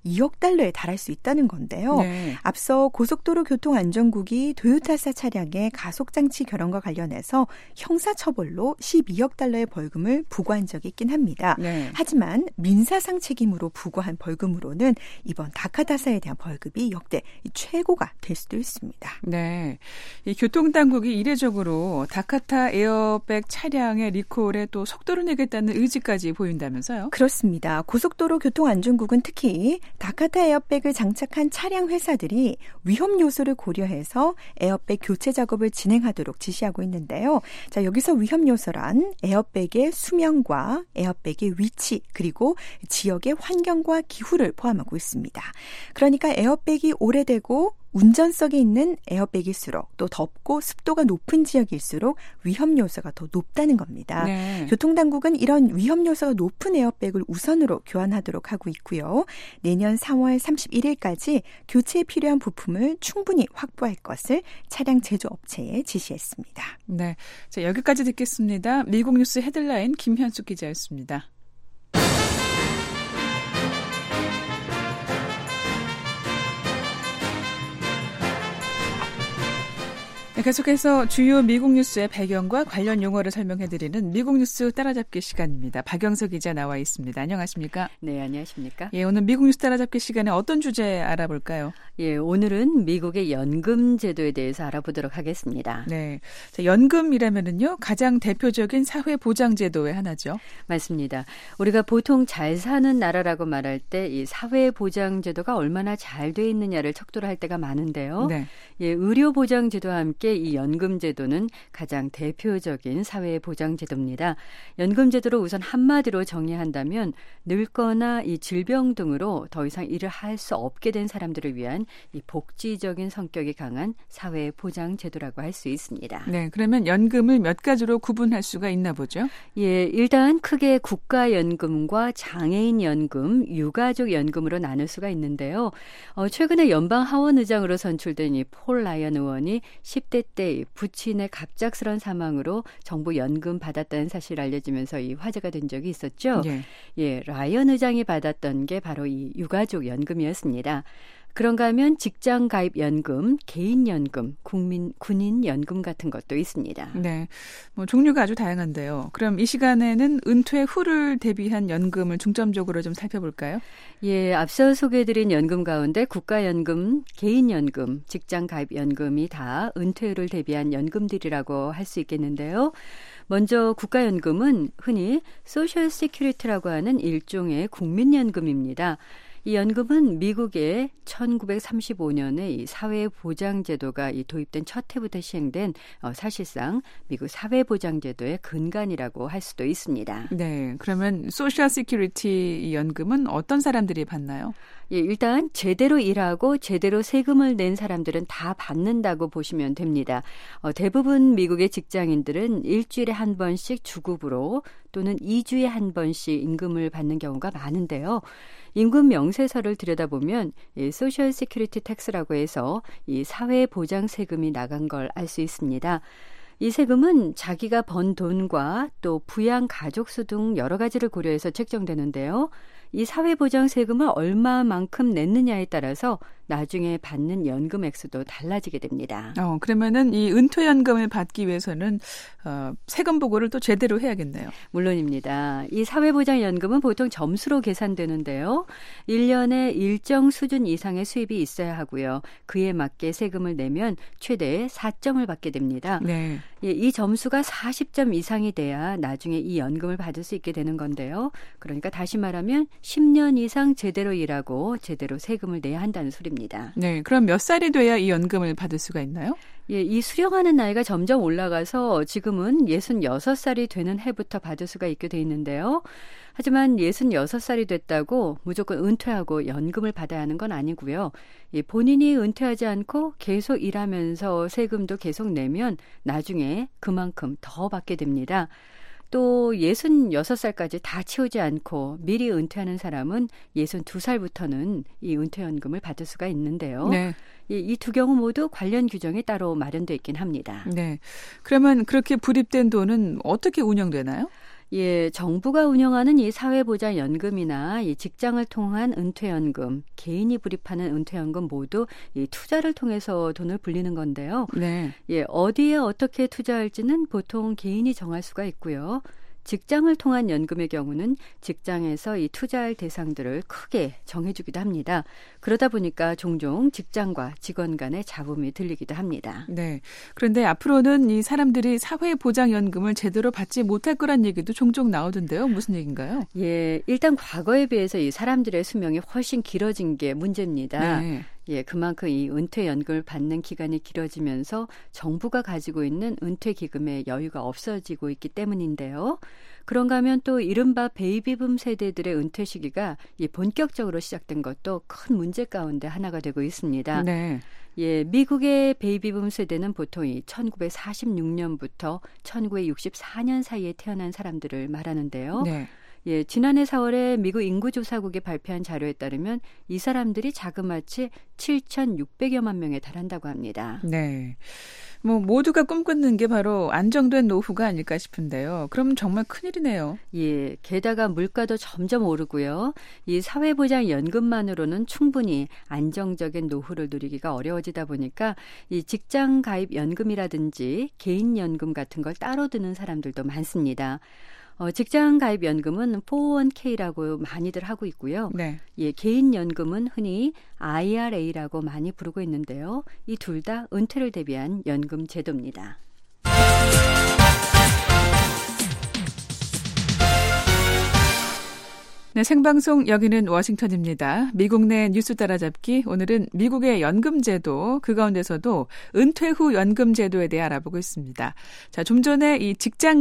[SPEAKER 8] 이억 달러에 달할 수 있다는 건데요.
[SPEAKER 6] 네.
[SPEAKER 8] 앞서 고속도로 교통안전국이 도요타사 차량의 가속장치 결함과 관련해서 형사처벌로 십이억 달러의 벌금을 부과한 적이 있긴 합니다.
[SPEAKER 6] 네.
[SPEAKER 8] 하지만 민사상 책임으로 부과한 벌금으로는 이번 다카타사에 대한 벌금이 역대 최고가 될 수도 있습니다.
[SPEAKER 6] 네, 이 교통당국이 이례적으로 다카타 에어백 차량의 리콜에 또 속도를 내겠다는 의지까지 보인다면서요?
[SPEAKER 8] 그렇습니다. 고속도로 교통안전국은 특히 다카타 에어백을 장착한 차량 회사들이 위험 요소를 고려해서 에어백 교체 작업을 진행하도록 지시하고 있는데요. 자, 여기서 위험 요소란 에어백의 수명과 에어백의 위치 그리고 지역의 환경과 기후를 포함하고 있습니다. 그러니까 에어백이 오래되고 운전석에 있는 에어백일수록 또 덥고 습도가 높은 지역일수록 위험 요소가 더 높다는 겁니다.
[SPEAKER 6] 네.
[SPEAKER 8] 교통당국은 이런 위험 요소가 높은 에어백을 우선으로 교환하도록 하고 있고요. 내년 삼월 삼십일일까지 교체에 필요한 부품을 충분히 확보할 것을 차량 제조업체에 지시했습니다.
[SPEAKER 6] 네, 자, 여기까지 듣겠습니다. 미국 뉴스 헤드라인 김현숙 기자였습니다. 네, 계속해서 주요 미국 뉴스의 배경과 관련 용어를 설명해드리는 미국 뉴스 따라잡기 시간입니다. 박영석 기자 나와 있습니다. 안녕하십니까?
[SPEAKER 9] 네, 안녕하십니까?
[SPEAKER 6] 예, 오늘 미국 뉴스 따라잡기 시간에 어떤 주제 알아볼까요?
[SPEAKER 9] 예, 오늘은 미국의 연금 제도에 대해서 알아보도록 하겠습니다.
[SPEAKER 6] 네, 자, 연금이라면은요 가장 대표적인 사회 보장 제도의 하나죠.
[SPEAKER 9] 맞습니다. 우리가 보통 잘 사는 나라라고 말할 때 이 사회 보장 제도가 얼마나 잘 돼 있느냐를 척도를 할 때가 많은데요.
[SPEAKER 6] 네.
[SPEAKER 9] 예, 의료 보장 제도와 함께 이 연금 제도는 가장 대표적인 사회 보장 제도입니다. 연금 제도를 우선 한마디로 정의한다면 늙거나 이 질병 등으로 더 이상 일을 할 수 없게 된 사람들을 위한 이 복지적인 성격이 강한 사회 보장 제도라고 할 수 있습니다.
[SPEAKER 6] 네, 그러면 연금을 몇 가지로 구분할 수가 있나 보죠?
[SPEAKER 9] 예, 일단 크게 국가연금과 장애인연금, 유가족연금으로 나눌 수가 있는데요. 어, 최근에 연방 하원 의장으로 선출된 이 폴 라이언 의원이 십 대 때 부친의 갑작스런 사망으로 정부 연금 받았다는 사실이 알려지면서 이 화제가 된 적이 있었죠.
[SPEAKER 6] 예.
[SPEAKER 9] 예, 라이언 의장이 받았던 게 바로 이 유가족 연금이었습니다. 그런가 하면 직장 가입 연금, 개인 연금, 국민 군인 연금 같은 것도 있습니다.
[SPEAKER 6] 네, 뭐 종류가 아주 다양한데요. 그럼 이 시간에는 은퇴 후를 대비한 연금을 중점적으로 좀 살펴볼까요?
[SPEAKER 9] 예, 앞서 소개해드린 연금 가운데 국가연금, 개인연금, 직장 가입 연금이 다 은퇴를 대비한 연금들이라고 할 수 있겠는데요. 먼저 국가연금은 흔히 소셜 시큐리티라고 하는 일종의 국민연금입니다. 이 연금은 미국의 천구백삼십오 년에 이 사회보장제도가 이 도입된 첫 해부터 시행된 어, 사실상 미국 사회보장제도의 근간이라고 할 수도 있습니다.
[SPEAKER 6] 네, 그러면 소셜 시큐리티 연금은 어떤 사람들이 받나요?
[SPEAKER 9] 예, 일단 제대로 일하고 제대로 세금을 낸 사람들은 다 받는다고 보시면 됩니다. 어, 대부분 미국의 직장인들은 일주일에 한 번씩 주급으로 또는 이 주에 한 번씩 임금을 받는 경우가 많은데요. 임금 명세서를 들여다보면 이 소셜 시큐리티 텍스라고 해서 이 사회보장 세금이 나간 걸 알 수 있습니다. 이 세금은 자기가 번 돈과 또 부양 가족 수 등 여러 가지를 고려해서 책정되는데요. 이 사회보장 세금을 얼마만큼 냈느냐에 따라서 나중에 받는 연금 액수도 달라지게 됩니다.
[SPEAKER 6] 어, 그러면은 이 은퇴연금을 받기 위해서는 어, 세금 보고를 또 제대로 해야겠네요.
[SPEAKER 9] 물론입니다. 이 사회보장연금은 보통 점수로 계산되는데요. 일 년에 일정 수준 이상의 수입이 있어야 하고요. 그에 맞게 세금을 내면 최대 사 점을 받게 됩니다.
[SPEAKER 6] 네.
[SPEAKER 9] 예, 이 점수가 사십 점 이상이 돼야 나중에 이 연금을 받을 수 있게 되는 건데요. 그러니까 다시 말하면 십 년 이상 제대로 일하고 제대로 세금을 내야 한다는 소리입니다.
[SPEAKER 6] 네, 그럼 몇 살이 돼야 이 연금을 받을 수가 있나요?
[SPEAKER 9] 예, 이 수령하는 나이가 점점 올라가서 지금은 예순여섯 살이 되는 해부터 받을 수가 있게 돼 있는데요. 하지만 예순여섯 살이 됐다고 무조건 은퇴하고 연금을 받아야 하는 건 아니고요. 예, 본인이 은퇴하지 않고 계속 일하면서 세금도 계속 내면 나중에 그만큼 더 받게 됩니다. 또 예순여섯 살까지 다 채우지 않고 미리 은퇴하는 사람은 예순두 살부터는 이 은퇴연금을 받을 수가 있는데요.
[SPEAKER 6] 네.
[SPEAKER 9] 이 두 경우 모두 관련 규정이 따로 마련되어 있긴 합니다.
[SPEAKER 6] 네. 그러면 그렇게 불입된 돈은 어떻게 운영되나요?
[SPEAKER 9] 예, 정부가 운영하는 이 사회보장연금이나 이 직장을 통한 은퇴연금, 개인이 불입하는 은퇴연금 모두 이 투자를 통해서 돈을 불리는 건데요.
[SPEAKER 6] 네.
[SPEAKER 9] 예, 어디에 어떻게 투자할지는 보통 개인이 정할 수가 있고요. 직장을 통한 연금의 경우는 직장에서 이 투자할 대상들을 크게 정해주기도 합니다. 그러다 보니까 종종 직장과 직원 간의 잡음이 들리기도 합니다.
[SPEAKER 6] 네. 그런데 앞으로는 이 사람들이 사회보장연금을 제대로 받지 못할 거란 얘기도 종종 나오던데요. 무슨 얘기인가요?
[SPEAKER 9] 예, 일단 과거에 비해서 이 사람들의 수명이 훨씬 길어진 게 문제입니다.
[SPEAKER 6] 네.
[SPEAKER 9] 예, 그만큼 이 은퇴연금을 받는 기간이 길어지면서 정부가 가지고 있는 은퇴기금의 여유가 없어지고 있기 때문인데요. 그런가 하면 또 이른바 베이비붐 세대들의 은퇴 시기가 이 본격적으로 시작된 것도 큰 문제 가운데 하나가 되고 있습니다.
[SPEAKER 6] 네.
[SPEAKER 9] 예, 미국의 베이비붐 세대는 보통 이 천구백사십육 년부터 천구백육십사 년 사이에 태어난 사람들을 말하는데요.
[SPEAKER 6] 네.
[SPEAKER 9] 예, 지난해 사월에 미국 인구조사국이 발표한 자료에 따르면 이 사람들이 자그마치 칠천육백여만 명에 달한다고 합니다.
[SPEAKER 6] 네. 뭐 모두가 꿈꾸는 게 바로 안정된 노후가 아닐까 싶은데요. 그럼 정말 큰일이네요.
[SPEAKER 9] 예, 게다가 물가도 점점 오르고요. 이 사회보장연금만으로는 충분히 안정적인 노후를 누리기가 어려워지다 보니까 이 직장 가입 연금이라든지 개인연금 같은 걸 따로 드는 사람들도 많습니다. 어, 직장 가입 연금은 포오원케이라고 많이들 하고 있고요.
[SPEAKER 6] 네.
[SPEAKER 9] 예, 개인 연금은 흔히 아이알에이라고 많이 부르고 있는데요. 이 둘 다 은퇴를 대비한 연금 제도입니다.
[SPEAKER 6] 네, 생방송 여기는 워싱턴입니다. 미국 내 뉴스 따라잡기. 오늘은 미국의 연금제도, 그 가운데서도 은퇴 후 연금제도에 대해 알아보고 있습니다. 자, 좀 전에 이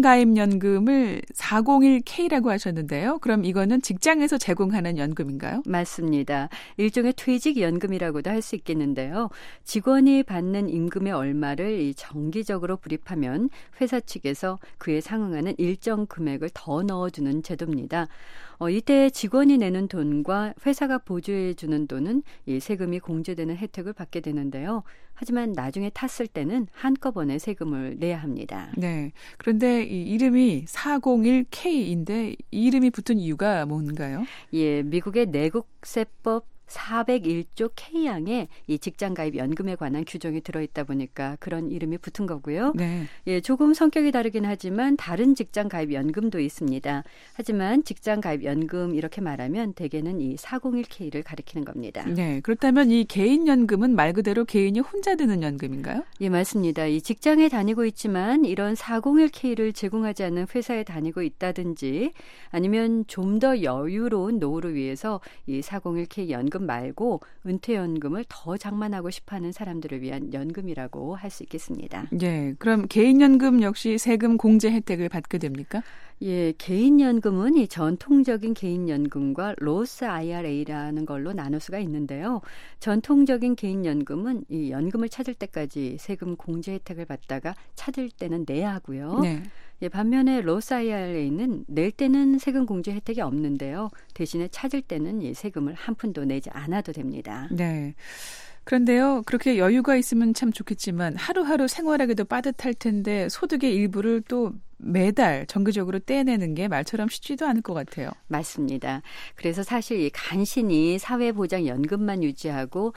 [SPEAKER 6] 직장가입연금을 사공일 케이라고 하셨는데요. 그럼 이거는 직장에서 제공하는 연금인가요?
[SPEAKER 9] 맞습니다. 일종의 퇴직연금이라고도 할 수 있겠는데요. 직원이 받는 임금의 얼마를 이 정기적으로 불입하면 회사 측에서 그에 상응하는 일정 금액을 더 넣어주는 제도입니다. 어, 이때 직원이 내는 돈과 회사가 보조해주는 돈은 이 세금이 공제되는 혜택을 받게 되는데요. 하지만 나중에 탔을 때는 한꺼번에 세금을 내야 합니다.
[SPEAKER 6] 네. 그런데 이 이름이 사공일 케이인데 이 이름이 붙은 이유가 뭔가요?
[SPEAKER 9] 예, 미국의 내국세법 사백일 조 K항에 이 직장가입 연금에 관한 규정이 들어있다 보니까 그런 이름이 붙은 거고요.
[SPEAKER 6] 네.
[SPEAKER 9] 예, 조금 성격이 다르긴 하지만 다른 직장가입 연금도 있습니다. 하지만 직장가입 연금 이렇게 말하면 대개는 이 사공일 케이를 가리키는 겁니다.
[SPEAKER 6] 네. 그렇다면 이 개인연금은 말 그대로 개인이 혼자 드는 연금인가요?
[SPEAKER 9] 예, 맞습니다. 이 직장에 다니고 있지만 이런 사공일 케이를 제공하지 않는 회사에 다니고 있다든지 아니면 좀 더 여유로운 노후를 위해서 이 사공일 케이 연금 말고 은퇴연금을 더 장만하고 싶어하는 사람들을 위한 연금이라고 할 수 있겠습니다.
[SPEAKER 6] 예, 그럼 개인연금 역시 세금 공제 혜택을 받게 됩니까?
[SPEAKER 9] 예, 개인연금은 이 전통적인 개인연금과 로스 아이알에이라는 걸로 나눌 수가 있는데요. 전통적인 개인연금은 이 연금을 찾을 때까지 세금 공제 혜택을 받다가 찾을 때는 내야 하고요.
[SPEAKER 6] 네.
[SPEAKER 9] 예, 반면에 로스 아이알에이는 낼 때는 세금 공제 혜택이 없는데요. 대신에 찾을 때는 이 세금을 한 푼도 내지 않아도 됩니다.
[SPEAKER 6] 네. 그런데요, 그렇게 여유가 있으면 참 좋겠지만 하루하루 생활하기도 빠듯할 텐데 소득의 일부를 또 매달 정기적으로 떼내는 게 말처럼 쉽지도 않을 것 같아요.
[SPEAKER 9] 맞습니다. 그래서 사실 이 간신히 사회보장연금만 유지하고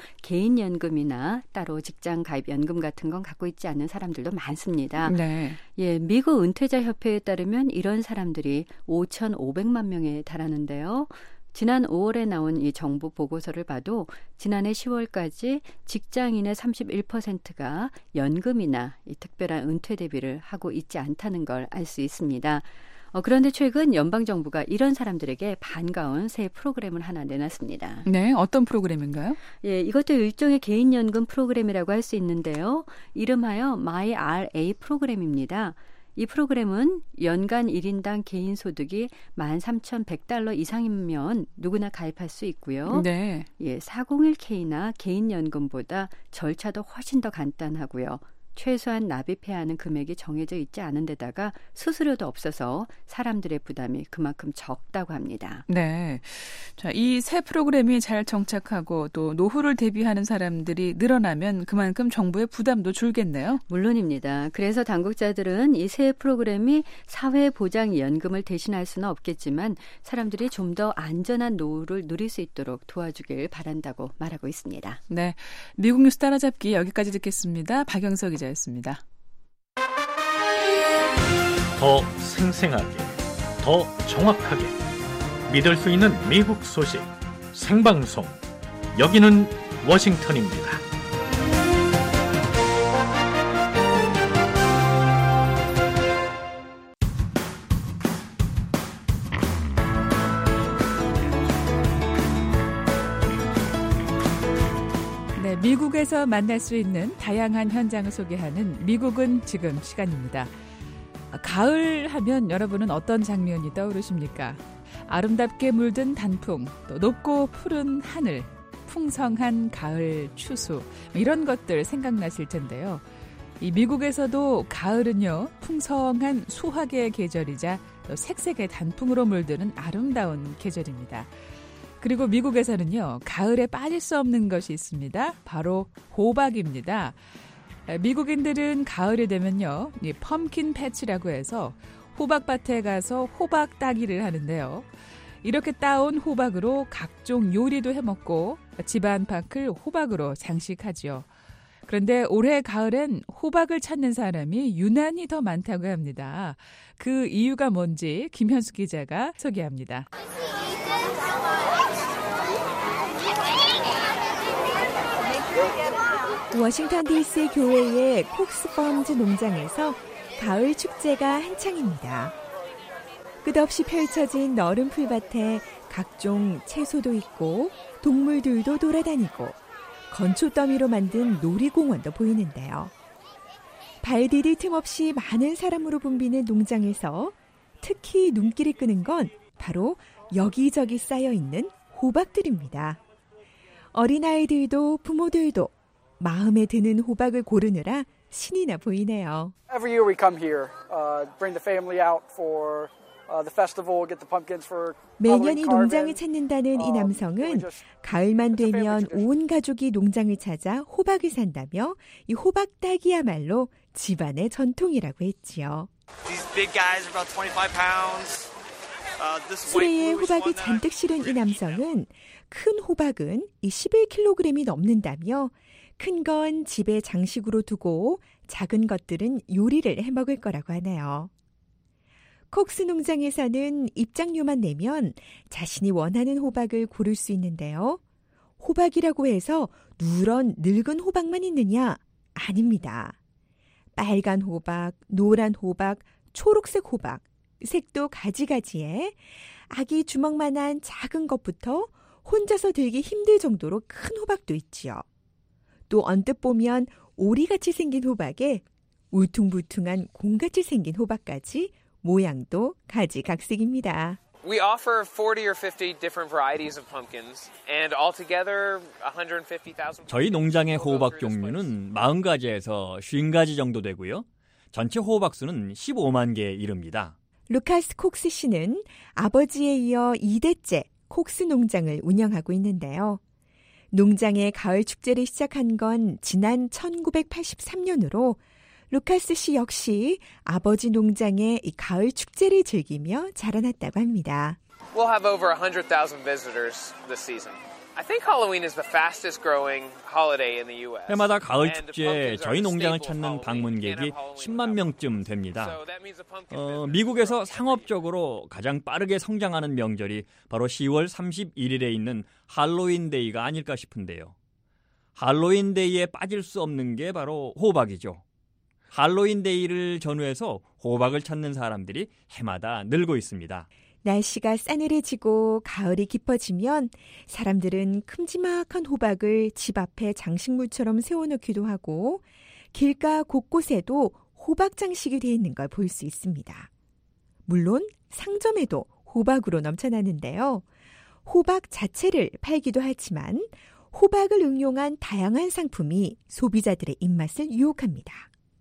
[SPEAKER 9] 개인연금이나 따로 직장가입연금 같은 건 갖고 있지 않는 사람들도 많습니다.
[SPEAKER 6] 네.
[SPEAKER 9] 예, 미국 은퇴자협회에 따르면 이런 사람들이 오천오백만 명에 달하는데요. 지난 오월에 나온 이 정부 보고서를 봐도 지난해 시월까지 직장인의 삼십일 퍼센트가 연금이나 이 특별한 은퇴 대비를 하고 있지 않다는 걸 알 수 있습니다. 어, 그런데 최근 연방정부가 이런 사람들에게 반가운 새 프로그램을 하나 내놨습니다.
[SPEAKER 6] 네, 어떤 프로그램인가요?
[SPEAKER 9] 예, 이것도 일종의 개인연금 프로그램이라고 할 수 있는데요. 이름하여 마이알에이 프로그램입니다. 이 프로그램은 연간 일 인당 개인 소득이 만 삼천백 달러 이상이면 누구나 가입할 수 있고요.
[SPEAKER 6] 네.
[SPEAKER 9] 예, 사공일 케이나 개인연금보다 절차도 훨씬 더 간단하고요. 최소한 납입해야 하는 금액이 정해져 있지 않은 데다가 수수료도 없어서 사람들의 부담이 그만큼 적다고 합니다.
[SPEAKER 6] 네. 자, 이 새 프로그램이 잘 정착하고 또 노후를 대비하는 사람들이 늘어나면 그만큼 정부의 부담도 줄겠네요.
[SPEAKER 9] 물론입니다. 그래서 당국자들은 이 새 프로그램이 사회보장연금을 대신할 수는 없겠지만 사람들이 좀 더 안전한 노후를 누릴 수 있도록 도와주길 바란다고 말하고 있습니다.
[SPEAKER 6] 네, 미국 뉴스 따라잡기 여기까지 듣겠습니다. 박영석 기자였습니다.
[SPEAKER 5] 더 생생하게, 더 정확하게 믿을 수 있는 미국 소식 생방송. 여기는 워싱턴입니다.
[SPEAKER 6] 네, 미국에서 만날 수 있는 다양한 현장을 소개하는 미국은 지금 시간입니다. 가을 하면 여러분은 어떤 장면이 떠오르십니까? 아름답게 물든 단풍, 또 높고 푸른 하늘, 풍성한 가을 추수, 이런 것들 생각나실 텐데요. 이 미국에서도 가을은요, 풍성한 수확의 계절이자 또 색색의 단풍으로 물드는 아름다운 계절입니다. 그리고 미국에서는요, 가을에 빠질 수 없는 것이 있습니다. 바로 호박입니다. 미국인들은 가을이 되면요, 이 펌킨 패치라고 해서 호박밭에 가서 호박 따기를 하는데요. 이렇게 따온 호박으로 각종 요리도 해먹고 집안 밖을 호박으로 장식하죠. 그런데 올해 가을엔 호박을 찾는 사람이 유난히 더 많다고 합니다. 그 이유가 뭔지 김현수 기자가 소개합니다.
[SPEAKER 8] 워싱턴 디씨 교외의 콕스펀즈 농장에서 가을 축제가 한창입니다. 끝없이 펼쳐진 너른 풀밭에 각종 채소도 있고 동물들도 돌아다니고 건초 더미로 만든 놀이공원도 보이는데요. 발 디딜 틈 없이 많은 사람으로 붐비는 농장에서 특히 눈길이 끄는 건 바로 여기저기 쌓여있는 호박들입니다. 어린아이들도 부모들도 마음에 드는 호박을 고르느라 신이 나 보이네요.
[SPEAKER 10] Every year we come here, uh, bring the family out for uh, the festival, get the pumpkins for
[SPEAKER 8] 매년 이 농장을 찾는다는 이 남성은 가을만 되면 온 가족이 농장을 찾아 호박을 산다며 이 호박 따기야말로 집안의 전통이라고 했지요. 수레에 호박을 잔뜩 실은 이 남성은 큰 호박은 이 십일 킬로그램이 넘는다며 큰 건 집에 장식으로 두고 작은 것들은 요리를 해먹을 거라고 하네요. 콕스 농장에서는 입장료만 내면 자신이 원하는 호박을 고를 수 있는데요. 호박이라고 해서 누런 늙은 호박만 있느냐? 아닙니다. 빨간 호박, 노란 호박, 초록색 호박, 색도 가지가지에 아기 주먹만한 작은 것부터 혼자서 들기 힘들 정도로 큰 호박도 있지요. 또 언뜻 보면 오리같이 생긴 호박에 울퉁불퉁한 공같이 생긴 호박까지 모양도 가지각색입니다.
[SPEAKER 11] We offer forty or fifty different varieties of pumpkins and altogether one hundred fifty thousand.
[SPEAKER 12] 저희 농장의 호박 종류는 사십 가지에서 오십 가지 정도 되고요. 전체 호박 수는 십오만 개에 이릅니다.
[SPEAKER 8] 루카스 콕스 씨는 아버지에 이어 이 대째 콕스 농장을 운영하고 있는데요. 농장의 가을 축제를 시작한 건 지난 천구백팔십삼 년으로 루카스 씨 역시 아버지 농장의 이 가을 축제를 즐기며 자라났다고 합니다.
[SPEAKER 11] We'll have over one hundred thousand visitors this season. I think Halloween is the fastest growing holiday in the U S.
[SPEAKER 12] 해마다 가을 축제에 저희 농장을 찾는 방문객이 십만 명쯤 됩니다. 어, 미국에서 상업적으로 가장 빠르게 성장하는 명절이 바로 시월 삼십일일에 있는 할로윈 데이가 아닐까 싶은데요. 할로윈 데이에 빠질 수 없는 게 바로 호박이죠. 할로윈 데이를 전후해서 호박을 찾는 사람들이 해마다 늘고 있습니다.
[SPEAKER 8] 날씨가 싸늘해지고 가을이 깊어지면 사람들은 큼지막한 호박을 집 앞에 장식물처럼 세워놓기도 하고 길가 곳곳에도 호박 장식이 되어 있는 걸 볼 수 있습니다. 물론 상점에도 호박으로 넘쳐나는데요. 호박 자체를 팔기도 하지만 호박을 응용한 다양한 상품이 소비자들의 입맛을 유혹합니다.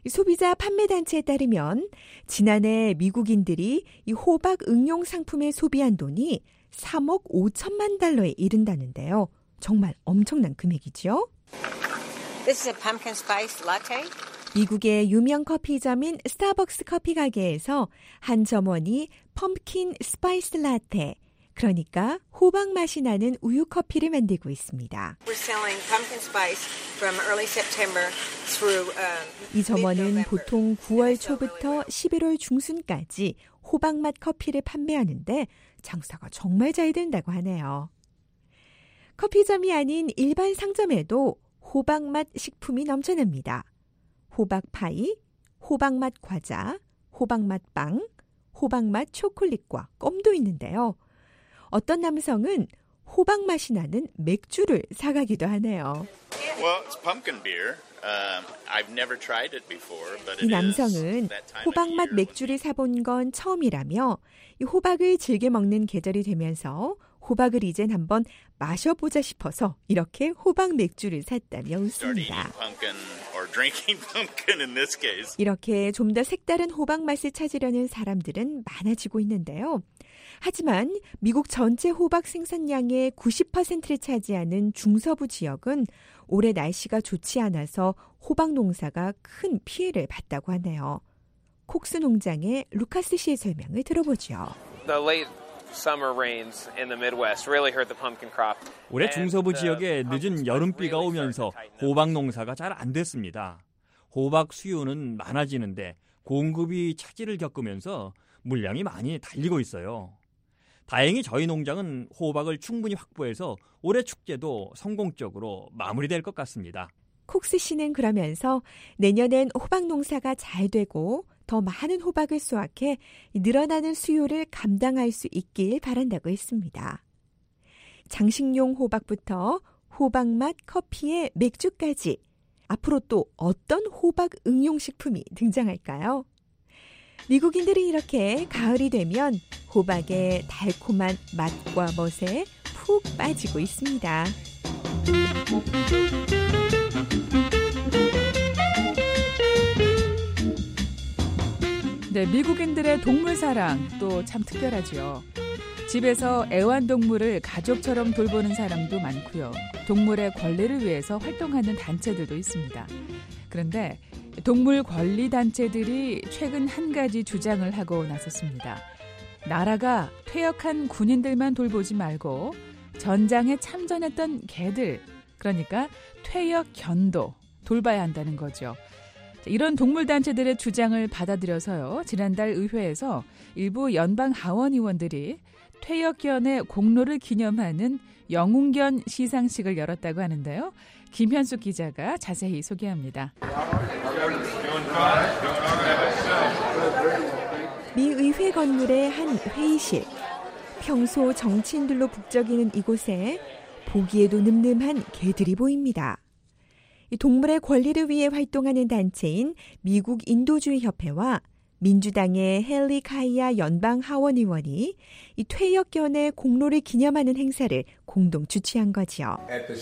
[SPEAKER 8] 소비자 판매단체에 따르면 지난해 미국인들이 이 호박 응용 상품에 소비한 돈이 삼억 오천만 달러에 이른다는데요. 정말 엄청난 금액이죠.
[SPEAKER 13] This is a pumpkin spice latte.
[SPEAKER 8] 미국의 유명 커피점인 스타벅스 커피 가게에서 한 점원이 펌킨 스파이스 라테, 그러니까 호박 맛이 나는 우유 커피를 만들고 있습니다.
[SPEAKER 13] We're selling pumpkin spice from early September through um,
[SPEAKER 8] 이 점원은 보통 구월 초부터 십일월 중순까지 호박맛 커피를 판매하는데 장사가 정말 잘 된다고 하네요. 커피점이 아닌 일반 상점에도 호박맛 식품이 넘쳐납니다. 호박파이, 호박맛 과자, 호박맛 빵, 호박맛 초콜릿과 껌도 있는데요. 어떤 남성은 호박 맛이 나는 맥주를 사가기도 하네요.
[SPEAKER 14] Well, it's pumpkin beer. Um, I've never tried it before, but it
[SPEAKER 8] 이 남성은 호박맛 맥주를 사본 건 처음이라며 이 호박을 즐겨 먹는 계절이 되면서 호박을 이젠 한번 마셔보자 싶어서 이렇게 호박 맥주를 샀다며 웃습니다. 이렇게 좀 더 색다른 호박 맛을 찾으려는 사람들은 많아지고 있는데요. 하지만 미국 전체 호박 생산량의 구십 퍼센트를 차지하는 중서부 지역은 올해 날씨가 좋지 않아서 호박 농사가 큰 피해를 봤다고 하네요. 콕스 농장의 루카스 씨의 설명을 들어보죠.
[SPEAKER 11] The late summer rains in the Midwest really hurt the pumpkin crop.
[SPEAKER 12] 올해 중서부 지역에 늦은 여름비가 오면서 호박 농사가 잘 안 됐습니다. 호박 수요는 많아지는데 공급이 차질을 겪으면서 물량이 많이 달리고 있어요. 다행히 저희 농장은 호박을 충분히 확보해서 올해 축제도 성공적으로 마무리될 것 같습니다.
[SPEAKER 8] 콕스 씨는 그러면서 내년엔 호박 농사가 잘 되고 더 많은 호박을 수확해 늘어나는 수요를 감당할 수 있길 바란다고 했습니다. 장식용 호박부터 호박맛 커피에 맥주까지 앞으로 또 어떤 호박 응용식품이 등장할까요? 미국인들이 이렇게 가을이 되면 호박의 달콤한 맛과 멋에 푹 빠지고 있습니다.
[SPEAKER 6] 네, 미국인들의 동물 사랑 또 참 특별하죠. 집에서 애완동물을 가족처럼 돌보는 사람도 많고요. 동물의 권리를 위해서 활동하는 단체들도 있습니다. 그런데 동물 권리 단체들이 최근 한 가지 주장을 하고 나섰습니다. 나라가 퇴역한 군인들만 돌보지 말고 전장에 참전했던 개들, 그러니까 퇴역 견도 돌봐야 한다는 거죠. 이런 동물단체들의 주장을 받아들여서요. 지난달 의회에서 일부 연방 하원 의원들이 퇴역견의 공로를 기념하는 영웅견 시상식을 열었다고 하는데요. 김현숙 기자가 자세히 소개합니다.
[SPEAKER 8] 미 의회 건물의 한 회의실. 평소 정치인들로 북적이는 이곳에 보기에도 늠름한 개들이 보입니다. 동물의 권리를 위해 활동하는 단체인 미국 인도주의 협회와 민주당의 헨리 카이아 연방 하원 의원이 이 퇴역견의 공로를 기념하는 행사를 공동 주최한 거죠.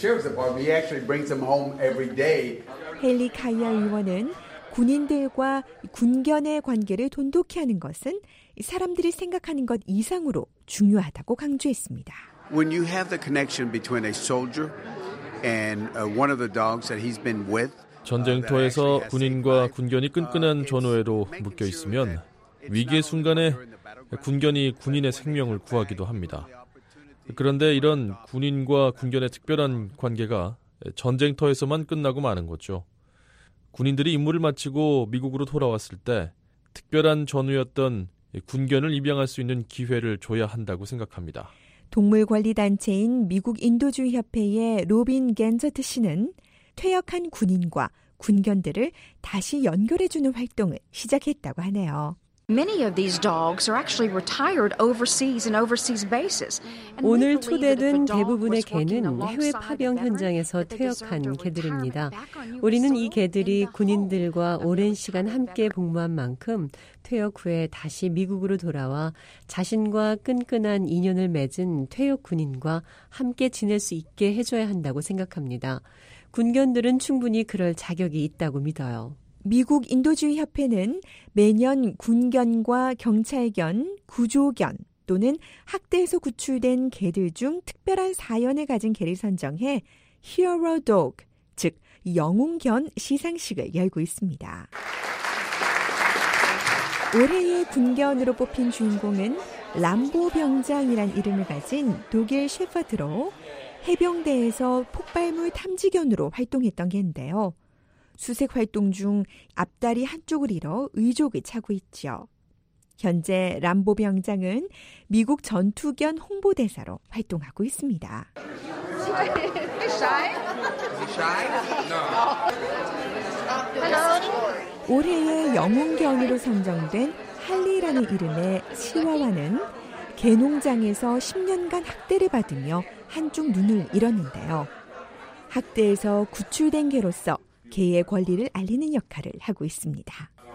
[SPEAKER 8] 헨리 카이아 의원은 군인들과 군견의 관계를 돈독히 하는 것은 사람들이 생각하는 것 이상으로 중요하다고 강조했습니다.
[SPEAKER 15] When you have the connection between a soldier and one of the dogs that he's been with,
[SPEAKER 16] 전쟁터에서 군인과 군견이 끈끈한 전우회로 묶여 있으면 위기의 순간에 군견이 군인의 생명을 구하기도 합니다. 그런데 이런 군인과 군견의 특별한 관계가 전쟁터에서만 끝나고 마는 거죠. 군인들이 임무를 마치고 미국으로 돌아왔을 때 특별한 전우였던 군견을 입양할 수 있는 기회를 줘야 한다고 생각합니다.
[SPEAKER 8] 동물권리단체인 미국 인도주의 협회의 로빈 겐저트 씨는 퇴역한 군인과 군견들을 다시 연결해주는 활동을 시작했다고 하네요.
[SPEAKER 17] Many of these dogs are actually retired overseas and overseas bases.
[SPEAKER 18] 오늘 초대된 대부분의 개는 해외 파병 현장에서 퇴역한 개들입니다. 우리는 이 개들이 군인들과 오랜 시간 함께 복무한 만큼 퇴역 후에 다시 미국으로 돌아와 자신과 끈끈한 인연을 맺은 퇴역 군인과 함께 지낼 수 있게 해줘야 한다고 생각합니다. 군견들은 충분히 그럴 자격이 있다고 믿어요.
[SPEAKER 8] 미국 인도주의 협회는 매년 군견과 경찰견, 구조견 또는 학대에서 구출된 개들 중 특별한 사연을 가진 개를 선정해 히어로 도그, 즉 영웅견 시상식을 열고 있습니다. 올해의 군견으로 뽑힌 주인공은 람보 병장이란 이름을 가진 독일 셰퍼드로 해병대에서 폭발물 탐지견으로 활동했던 개인데요. 수색 활동 중 앞다리 한쪽을 잃어 의족을 차고 있죠. 현재 람보 병장은 미국 전투견 홍보대사로 활동하고 있습니다. 올해의 영웅견으로 선정된 할리라는 이름의 치와와는 개농장에서 십 년간 학대를 받으며 한쪽 눈을 잃었는데요. 학대에서 구출된 개로서 개의 권리를 알리는 역할을 하고 있습니다.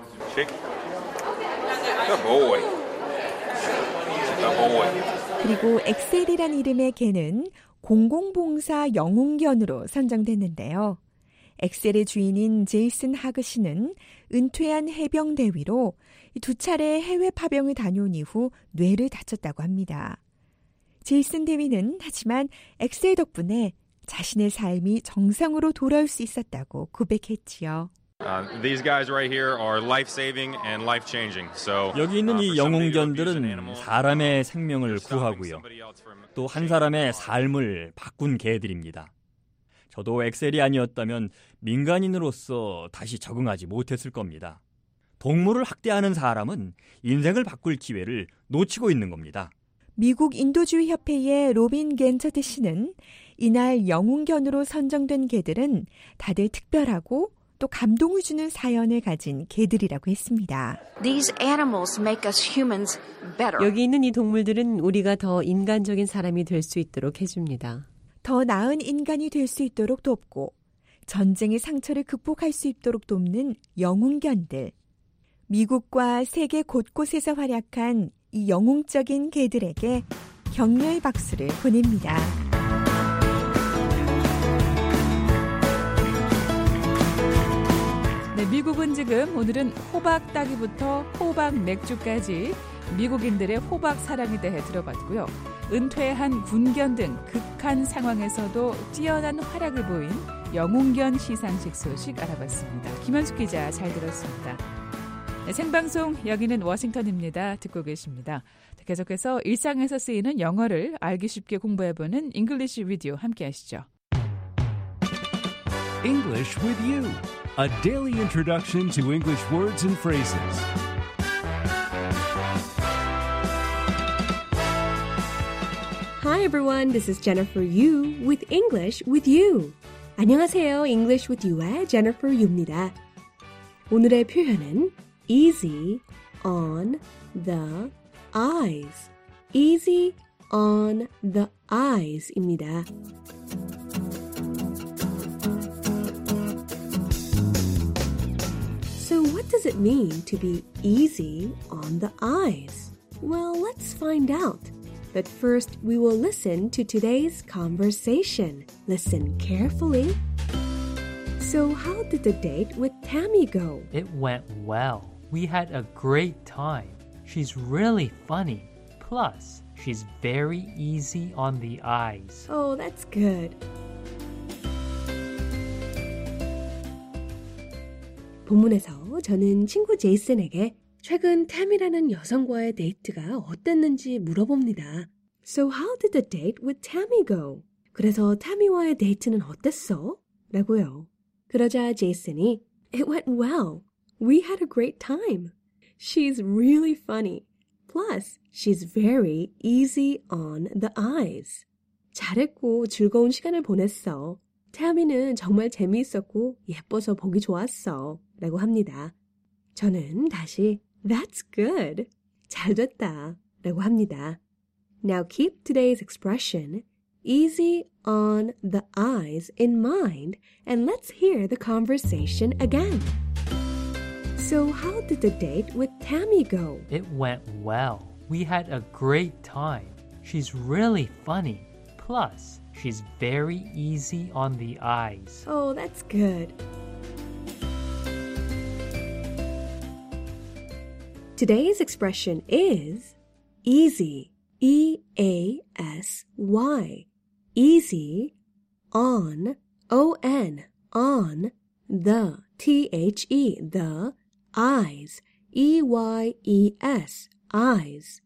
[SPEAKER 8] 그리고 엑셀이란 이름의 개는 공공봉사 영웅견으로 선정됐는데요. 엑셀의 주인인 제이슨 하그 씨는 은퇴한 해병대위로 두 차례 해외 파병을 다녀온 이후 뇌를 다쳤다고 합니다. 제이슨 대위는 하지만 엑셀 덕분에 자신의 삶이 정상으로 돌아올 수 있었다고 고백했지요.
[SPEAKER 19] Uh, these guys right here are life-saving and life-changing. So
[SPEAKER 12] 여기 있는 이 영웅견들은 사람의 생명을 구하고요. 또 한 사람의 삶을 바꾼 개들입니다. 저도 엑셀이 아니었다면 민간인으로서 다시 적응하지 못했을 겁니다. 동물을 학대하는 사람은 인생을 바꿀 기회를 놓치고 있는 겁니다.
[SPEAKER 8] 미국 인도주의 협회의 로빈 겐처트 씨는 이날 영웅견으로 선정된 개들은 다들 특별하고 또 감동을 주는 사연을 가진 개들이라고 했습니다.
[SPEAKER 17] These animals make us humans better.
[SPEAKER 18] 여기 있는 이 동물들은 우리가 더 인간적인 사람이 될 수 있도록 해줍니다.
[SPEAKER 8] 더 나은 인간이 될 수 있도록 돕고 전쟁의 상처를 극복할 수 있도록 돕는 영웅견들. 미국과 세계 곳곳에서 활약한 이 영웅적인 개들에게 격려의 박수를 보냅니다.
[SPEAKER 6] 네, 미국은 지금 오늘은 호박 따기부터 호박 맥주까지 미국인들의 호박 사랑에 대해 들어봤고요. 은퇴한 군견 등 극한 상황에서도 뛰어난 활약을 보인 영웅견 시상식 소식 알아봤습니다. 김현숙 기자 잘 들었습니다. 네, 생방송 여기는 워싱턴입니다. 듣고 계십니다. 계속해서 일상에서 쓰이는 영어를 알기 쉽게 공부해보는 English with You 함께 하시죠.
[SPEAKER 1] English with You, a daily introduction to English words and phrases.
[SPEAKER 20] Hi everyone, this is Jennifer Yu with English with You. 안녕하세요, English with You의 Jennifer Yu입니다. 오늘의 표현은 easy on the eyes. easy on the eyes입니다. So what does it mean to be easy on the eyes? Well, let's find out. But first, we will listen to today's conversation. Listen carefully. So how did the date with Tammy go?
[SPEAKER 21] It went well. We had a great time. She's really funny. Plus, she's very easy on the eyes.
[SPEAKER 20] Oh, that's good. 본문에서 저는 친구 제이슨에게 최근 탐이라는 여성과의 데이트가 어땠는지 물어봅니다. So how did the date with Tammy go? 그래서 타미와의 데이트는 어땠어? 라고요. 그러자 제이슨이 It went well. We had a great time. She's really funny. Plus, she's very easy on the eyes. 잘했고 즐거운 시간을 보냈어. 타미는 정말 재미있었고 예뻐서 보기 좋았어. 라고 합니다. 저는 다시 That's good. 잘 됐다. 라고 합니다. Now keep today's expression easy on the eyes in mind and let's hear the conversation again. So how did the date with Tammy go?
[SPEAKER 21] It went well. We had a great time. She's really funny. Plus, she's very easy on the eyes.
[SPEAKER 20] Oh, that's good. Today's expression is easy, E A S Y, easy, on, O N, on, the, T H E, the, eyes, E Y E S, eyes,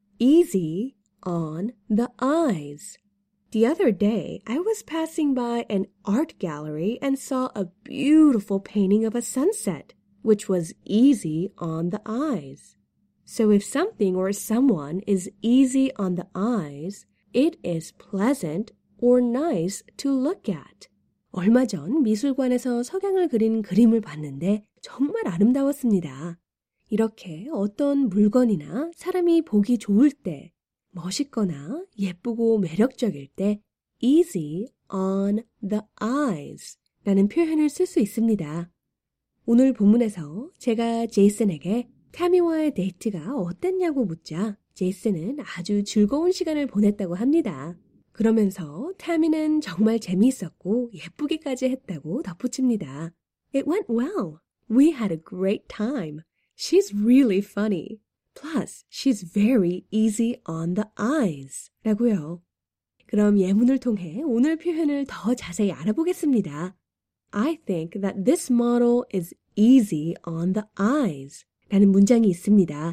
[SPEAKER 20] easy, on the eyes. The other day, I was passing by an art gallery and saw a beautiful painting of a sunset, which was easy on the eyes. So if something or someone is easy on the eyes, it is pleasant or nice to look at. 얼마 전 미술관에서 석양을 그린 그림을 봤는데 정말 아름다웠습니다. 이렇게 어떤 물건이나 사람이 보기 좋을 때, 멋있거나 예쁘고 매력적일 때 easy on the eyes 라는 표현을 쓸 수 있습니다. 오늘 본문에서 제가 제이슨에게 타미와의 데이트가 어땠냐고 묻자 제이슨은 아주 즐거운 시간을 보냈다고 합니다. 그러면서 타미는 정말 재미있었고 예쁘기까지 했다고 덧붙입니다. It went well. We had a great time. She's really funny. Plus, she's very easy on the eyes. 라고요. 그럼 예문을 통해 오늘 표현을 더 자세히 알아보겠습니다. I think that this model is easy on the eyes. 라는 문장이 있습니다.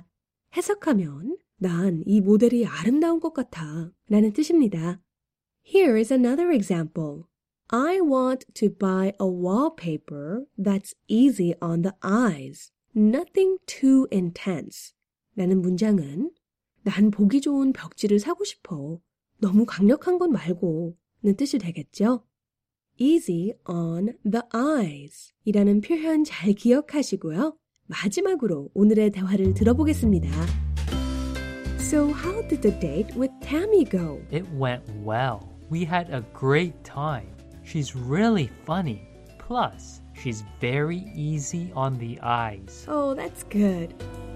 [SPEAKER 20] 해석하면 난 이 모델이 아름다운 것 같아 라는 뜻입니다. Here is another example. I want to buy a wallpaper that's easy on the eyes. Nothing too intense. 라는 문장은 난 보기 좋은 벽지를 사고 싶어. 너무 강력한 건 말고 는 뜻이 되겠죠? easy on the eyes 이라는 표현 잘 기억하시고요. 마지막으로 오늘의 대화를 들어보겠습니다. So how did the date with Tammy go?
[SPEAKER 21] It went well. We had a great time. She's really funny. Plus, she's very easy on the eyes.
[SPEAKER 20] Oh, that's good.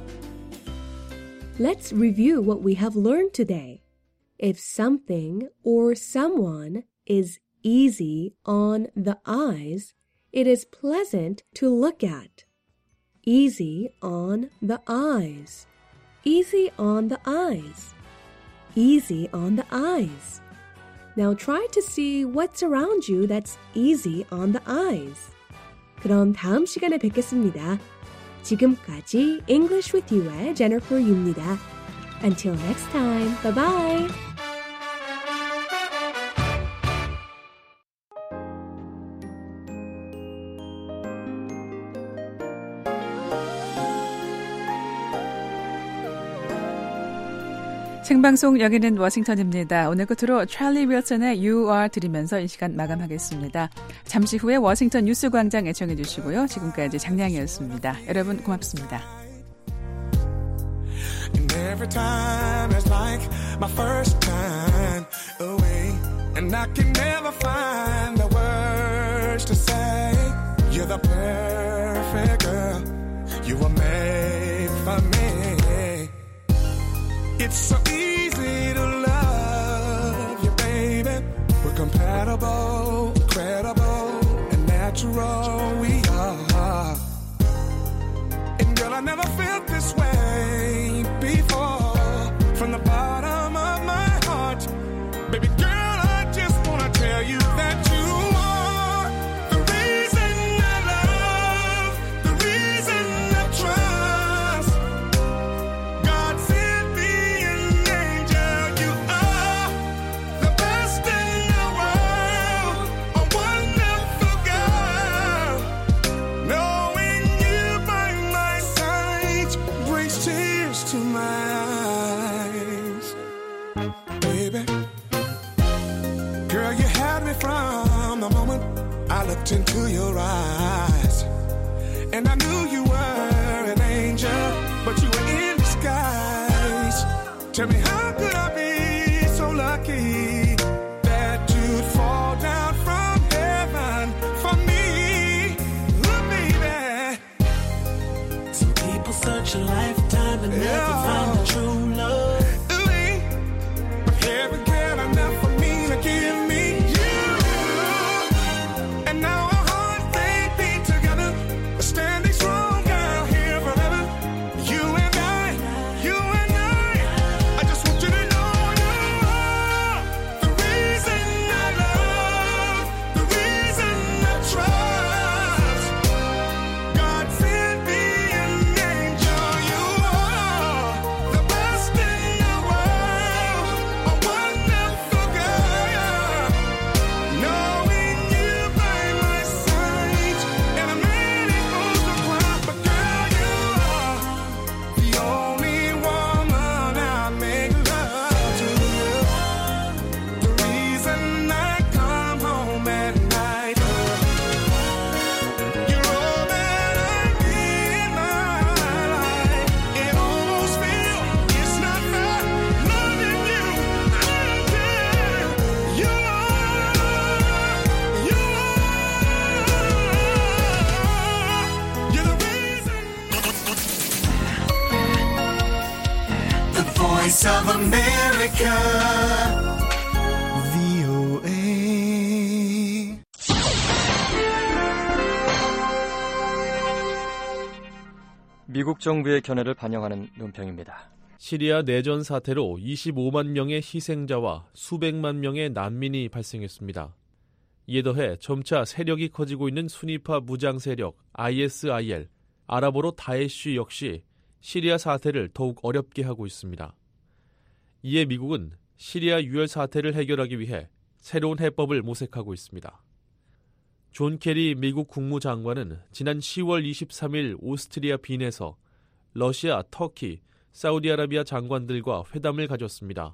[SPEAKER 20] Let's review what we have learned today. If something or someone is easy on the eyes, it is pleasant to look at. Easy on the eyes. Easy on the eyes. Easy on the eyes. Now try to see what's around you that's easy on the eyes. 그럼 다음 시간에 뵙겠습니다. 지금까지 English with You의 Jennifer Yu입니다. Until next time, bye-bye!
[SPEAKER 6] 생방송 여기는 워싱턴입니다. 오늘 끝으로 찰리 윌슨의 You Are 들으면서 이 시간 마감하겠습니다. 잠시 후에 워싱턴 뉴스광장 애청해 주시고요. 지금까지 장량이었습니다. 여러분 고맙습니다.
[SPEAKER 2] And every time it's like my first time away, and I can never find the words to say. You're the perfect girl. You were made for me. It's so easy to love you, baby. We're compatible, credible, and natural we are. And girl, I never felt this way before. From the bottom of my heart, baby girl, I just wanna tell you that you are the reason I love, the reason I trust. God sent me an angel. You are the best in the world, a wonderful girl. Knowing you by my side brings tears to my eyes. Baby, girl, you had me from the moment I looked into your eyes. And I knew you were an angel, but you were in disguise. Tell me, how could I be so lucky that you'd fall down from heaven for me? Look, baby, some people search a lifetime and never find the true love. But heaven cared enough for me to give me you. And now our hearts, they beat together, standing strong, girl, here forever. You and I Voice of America, 브이오에이.
[SPEAKER 3] 미국 정부의 견해를 반영하는 논평입니다.
[SPEAKER 16] 시리아 내전 사태로 이십오만 명의 희생자와 수백만 명의 난민이 발생했습니다. 이에 더해 점차 세력이 커지고 있는 순위파 무장 세력 아이에스아이엘, 아랍어로 다에쉬 역시 시리아 사태를 더욱 어렵게 하고 있습니다. 이에 미국은 시리아 유혈 사태를 해결하기 위해 새로운 해법을 모색하고 있습니다. 존 케리 미국 국무장관은 지난 시월 이십삼일 오스트리아 빈에서 러시아, 터키, 사우디아라비아 장관들과 회담을 가졌습니다.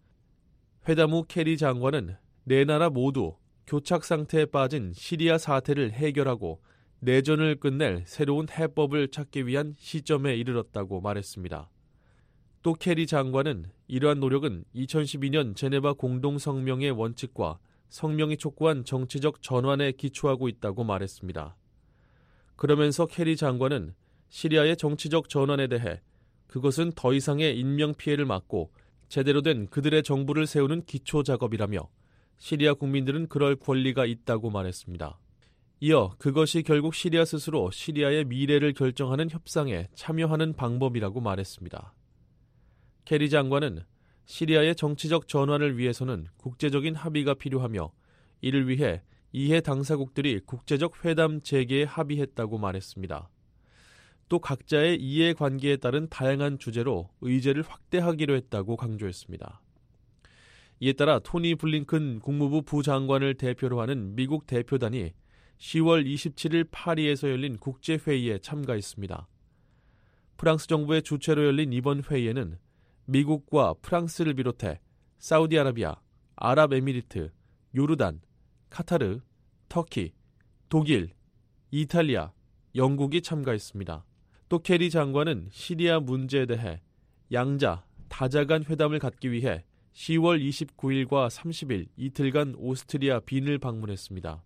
[SPEAKER 16] 회담 후 케리 장관은 네 나라 모두 교착 상태에 빠진 시리아 사태를 해결하고 내전을 끝낼 새로운 해법을 찾기 위한 시점에 이르렀다고 말했습니다. 또 케리 장관은 이러한 노력은 이천십이년 제네바 공동성명의 원칙과 성명이 촉구한 정치적 전환에 기초하고 있다고 말했습니다. 그러면서 케리 장관은 시리아의 정치적 전환에 대해 그것은 더 이상의 인명피해를 막고 제대로 된 그들의 정부를 세우는 기초 작업이라며 시리아 국민들은 그럴 권리가 있다고 말했습니다. 이어 그것이 결국 시리아 스스로 시리아의 미래를 결정하는 협상에 참여하는 방법이라고 말했습니다. 케리 장관은 시리아의 정치적 전환을 위해서는 국제적인 합의가 필요하며 이를 위해 이해 당사국들이 국제적 회담 재개에 합의했다고 말했습니다. 또 각자의 이해관계에 따른 다양한 주제로 의제를 확대하기로 했다고 강조했습니다. 이에 따라 토니 블링컨 국무부 부장관을 대표로 하는 미국 대표단이 시월 이십칠일 파리에서 열린 국제회의에 참가했습니다. 프랑스 정부의 주최로 열린 이번 회의에는 미국과 프랑스를 비롯해 사우디아라비아, 아랍에미리트, 요르단, 카타르, 터키, 독일, 이탈리아, 영국이 참가했습니다. 또 케리 장관은 시리아 문제에 대해 양자, 다자 간 회담을 갖기 위해 시월 이십구일과 삼십일 이틀간 오스트리아 빈을 방문했습니다.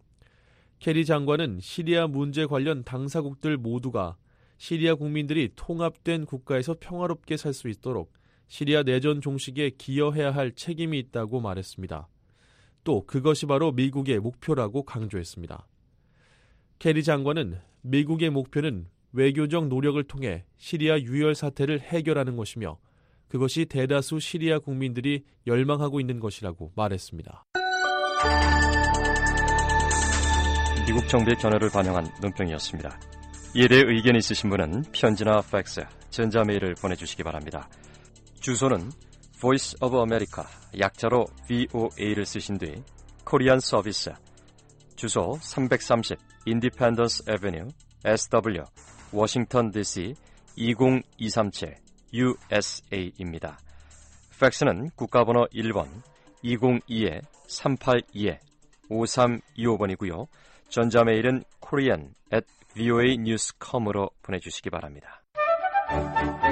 [SPEAKER 16] 케리 장관은 시리아 문제 관련 당사국들 모두가 시리아 국민들이 통합된 국가에서 평화롭게 살 수 있도록 시리아 내전 종식에 기여해야 할 책임이 있다고 말했습니다. 또 그것이 바로 미국의 목표라고 강조했습니다. 케리 장관은 미국의 목표는 외교적 노력을 통해 시리아 유혈 사태를 해결하는 것이며 그것이 대다수 시리아 국민들이 열망하고 있는 것이라고 말했습니다.
[SPEAKER 3] 미국 정부의 견해를 반영한 논평이었습니다. 이에 대해 의견이 있으신 분은 편지나 팩스, 전자메일을 보내주시기 바랍니다. 주소는 Voice of America, 약자로 브이오에이를 쓰신 뒤 코리안 서비스, 주소 삼백삼십 Independence Avenue, 에스더블유, 워싱턴 디씨 이공이삼칠 유에스에이입니다. 팩스는 국가번호 일 번 이공이 삼팔이 오삼이오 번이고요. 전자메일은 korean at voanews dot com으로 보내주시기 바랍니다.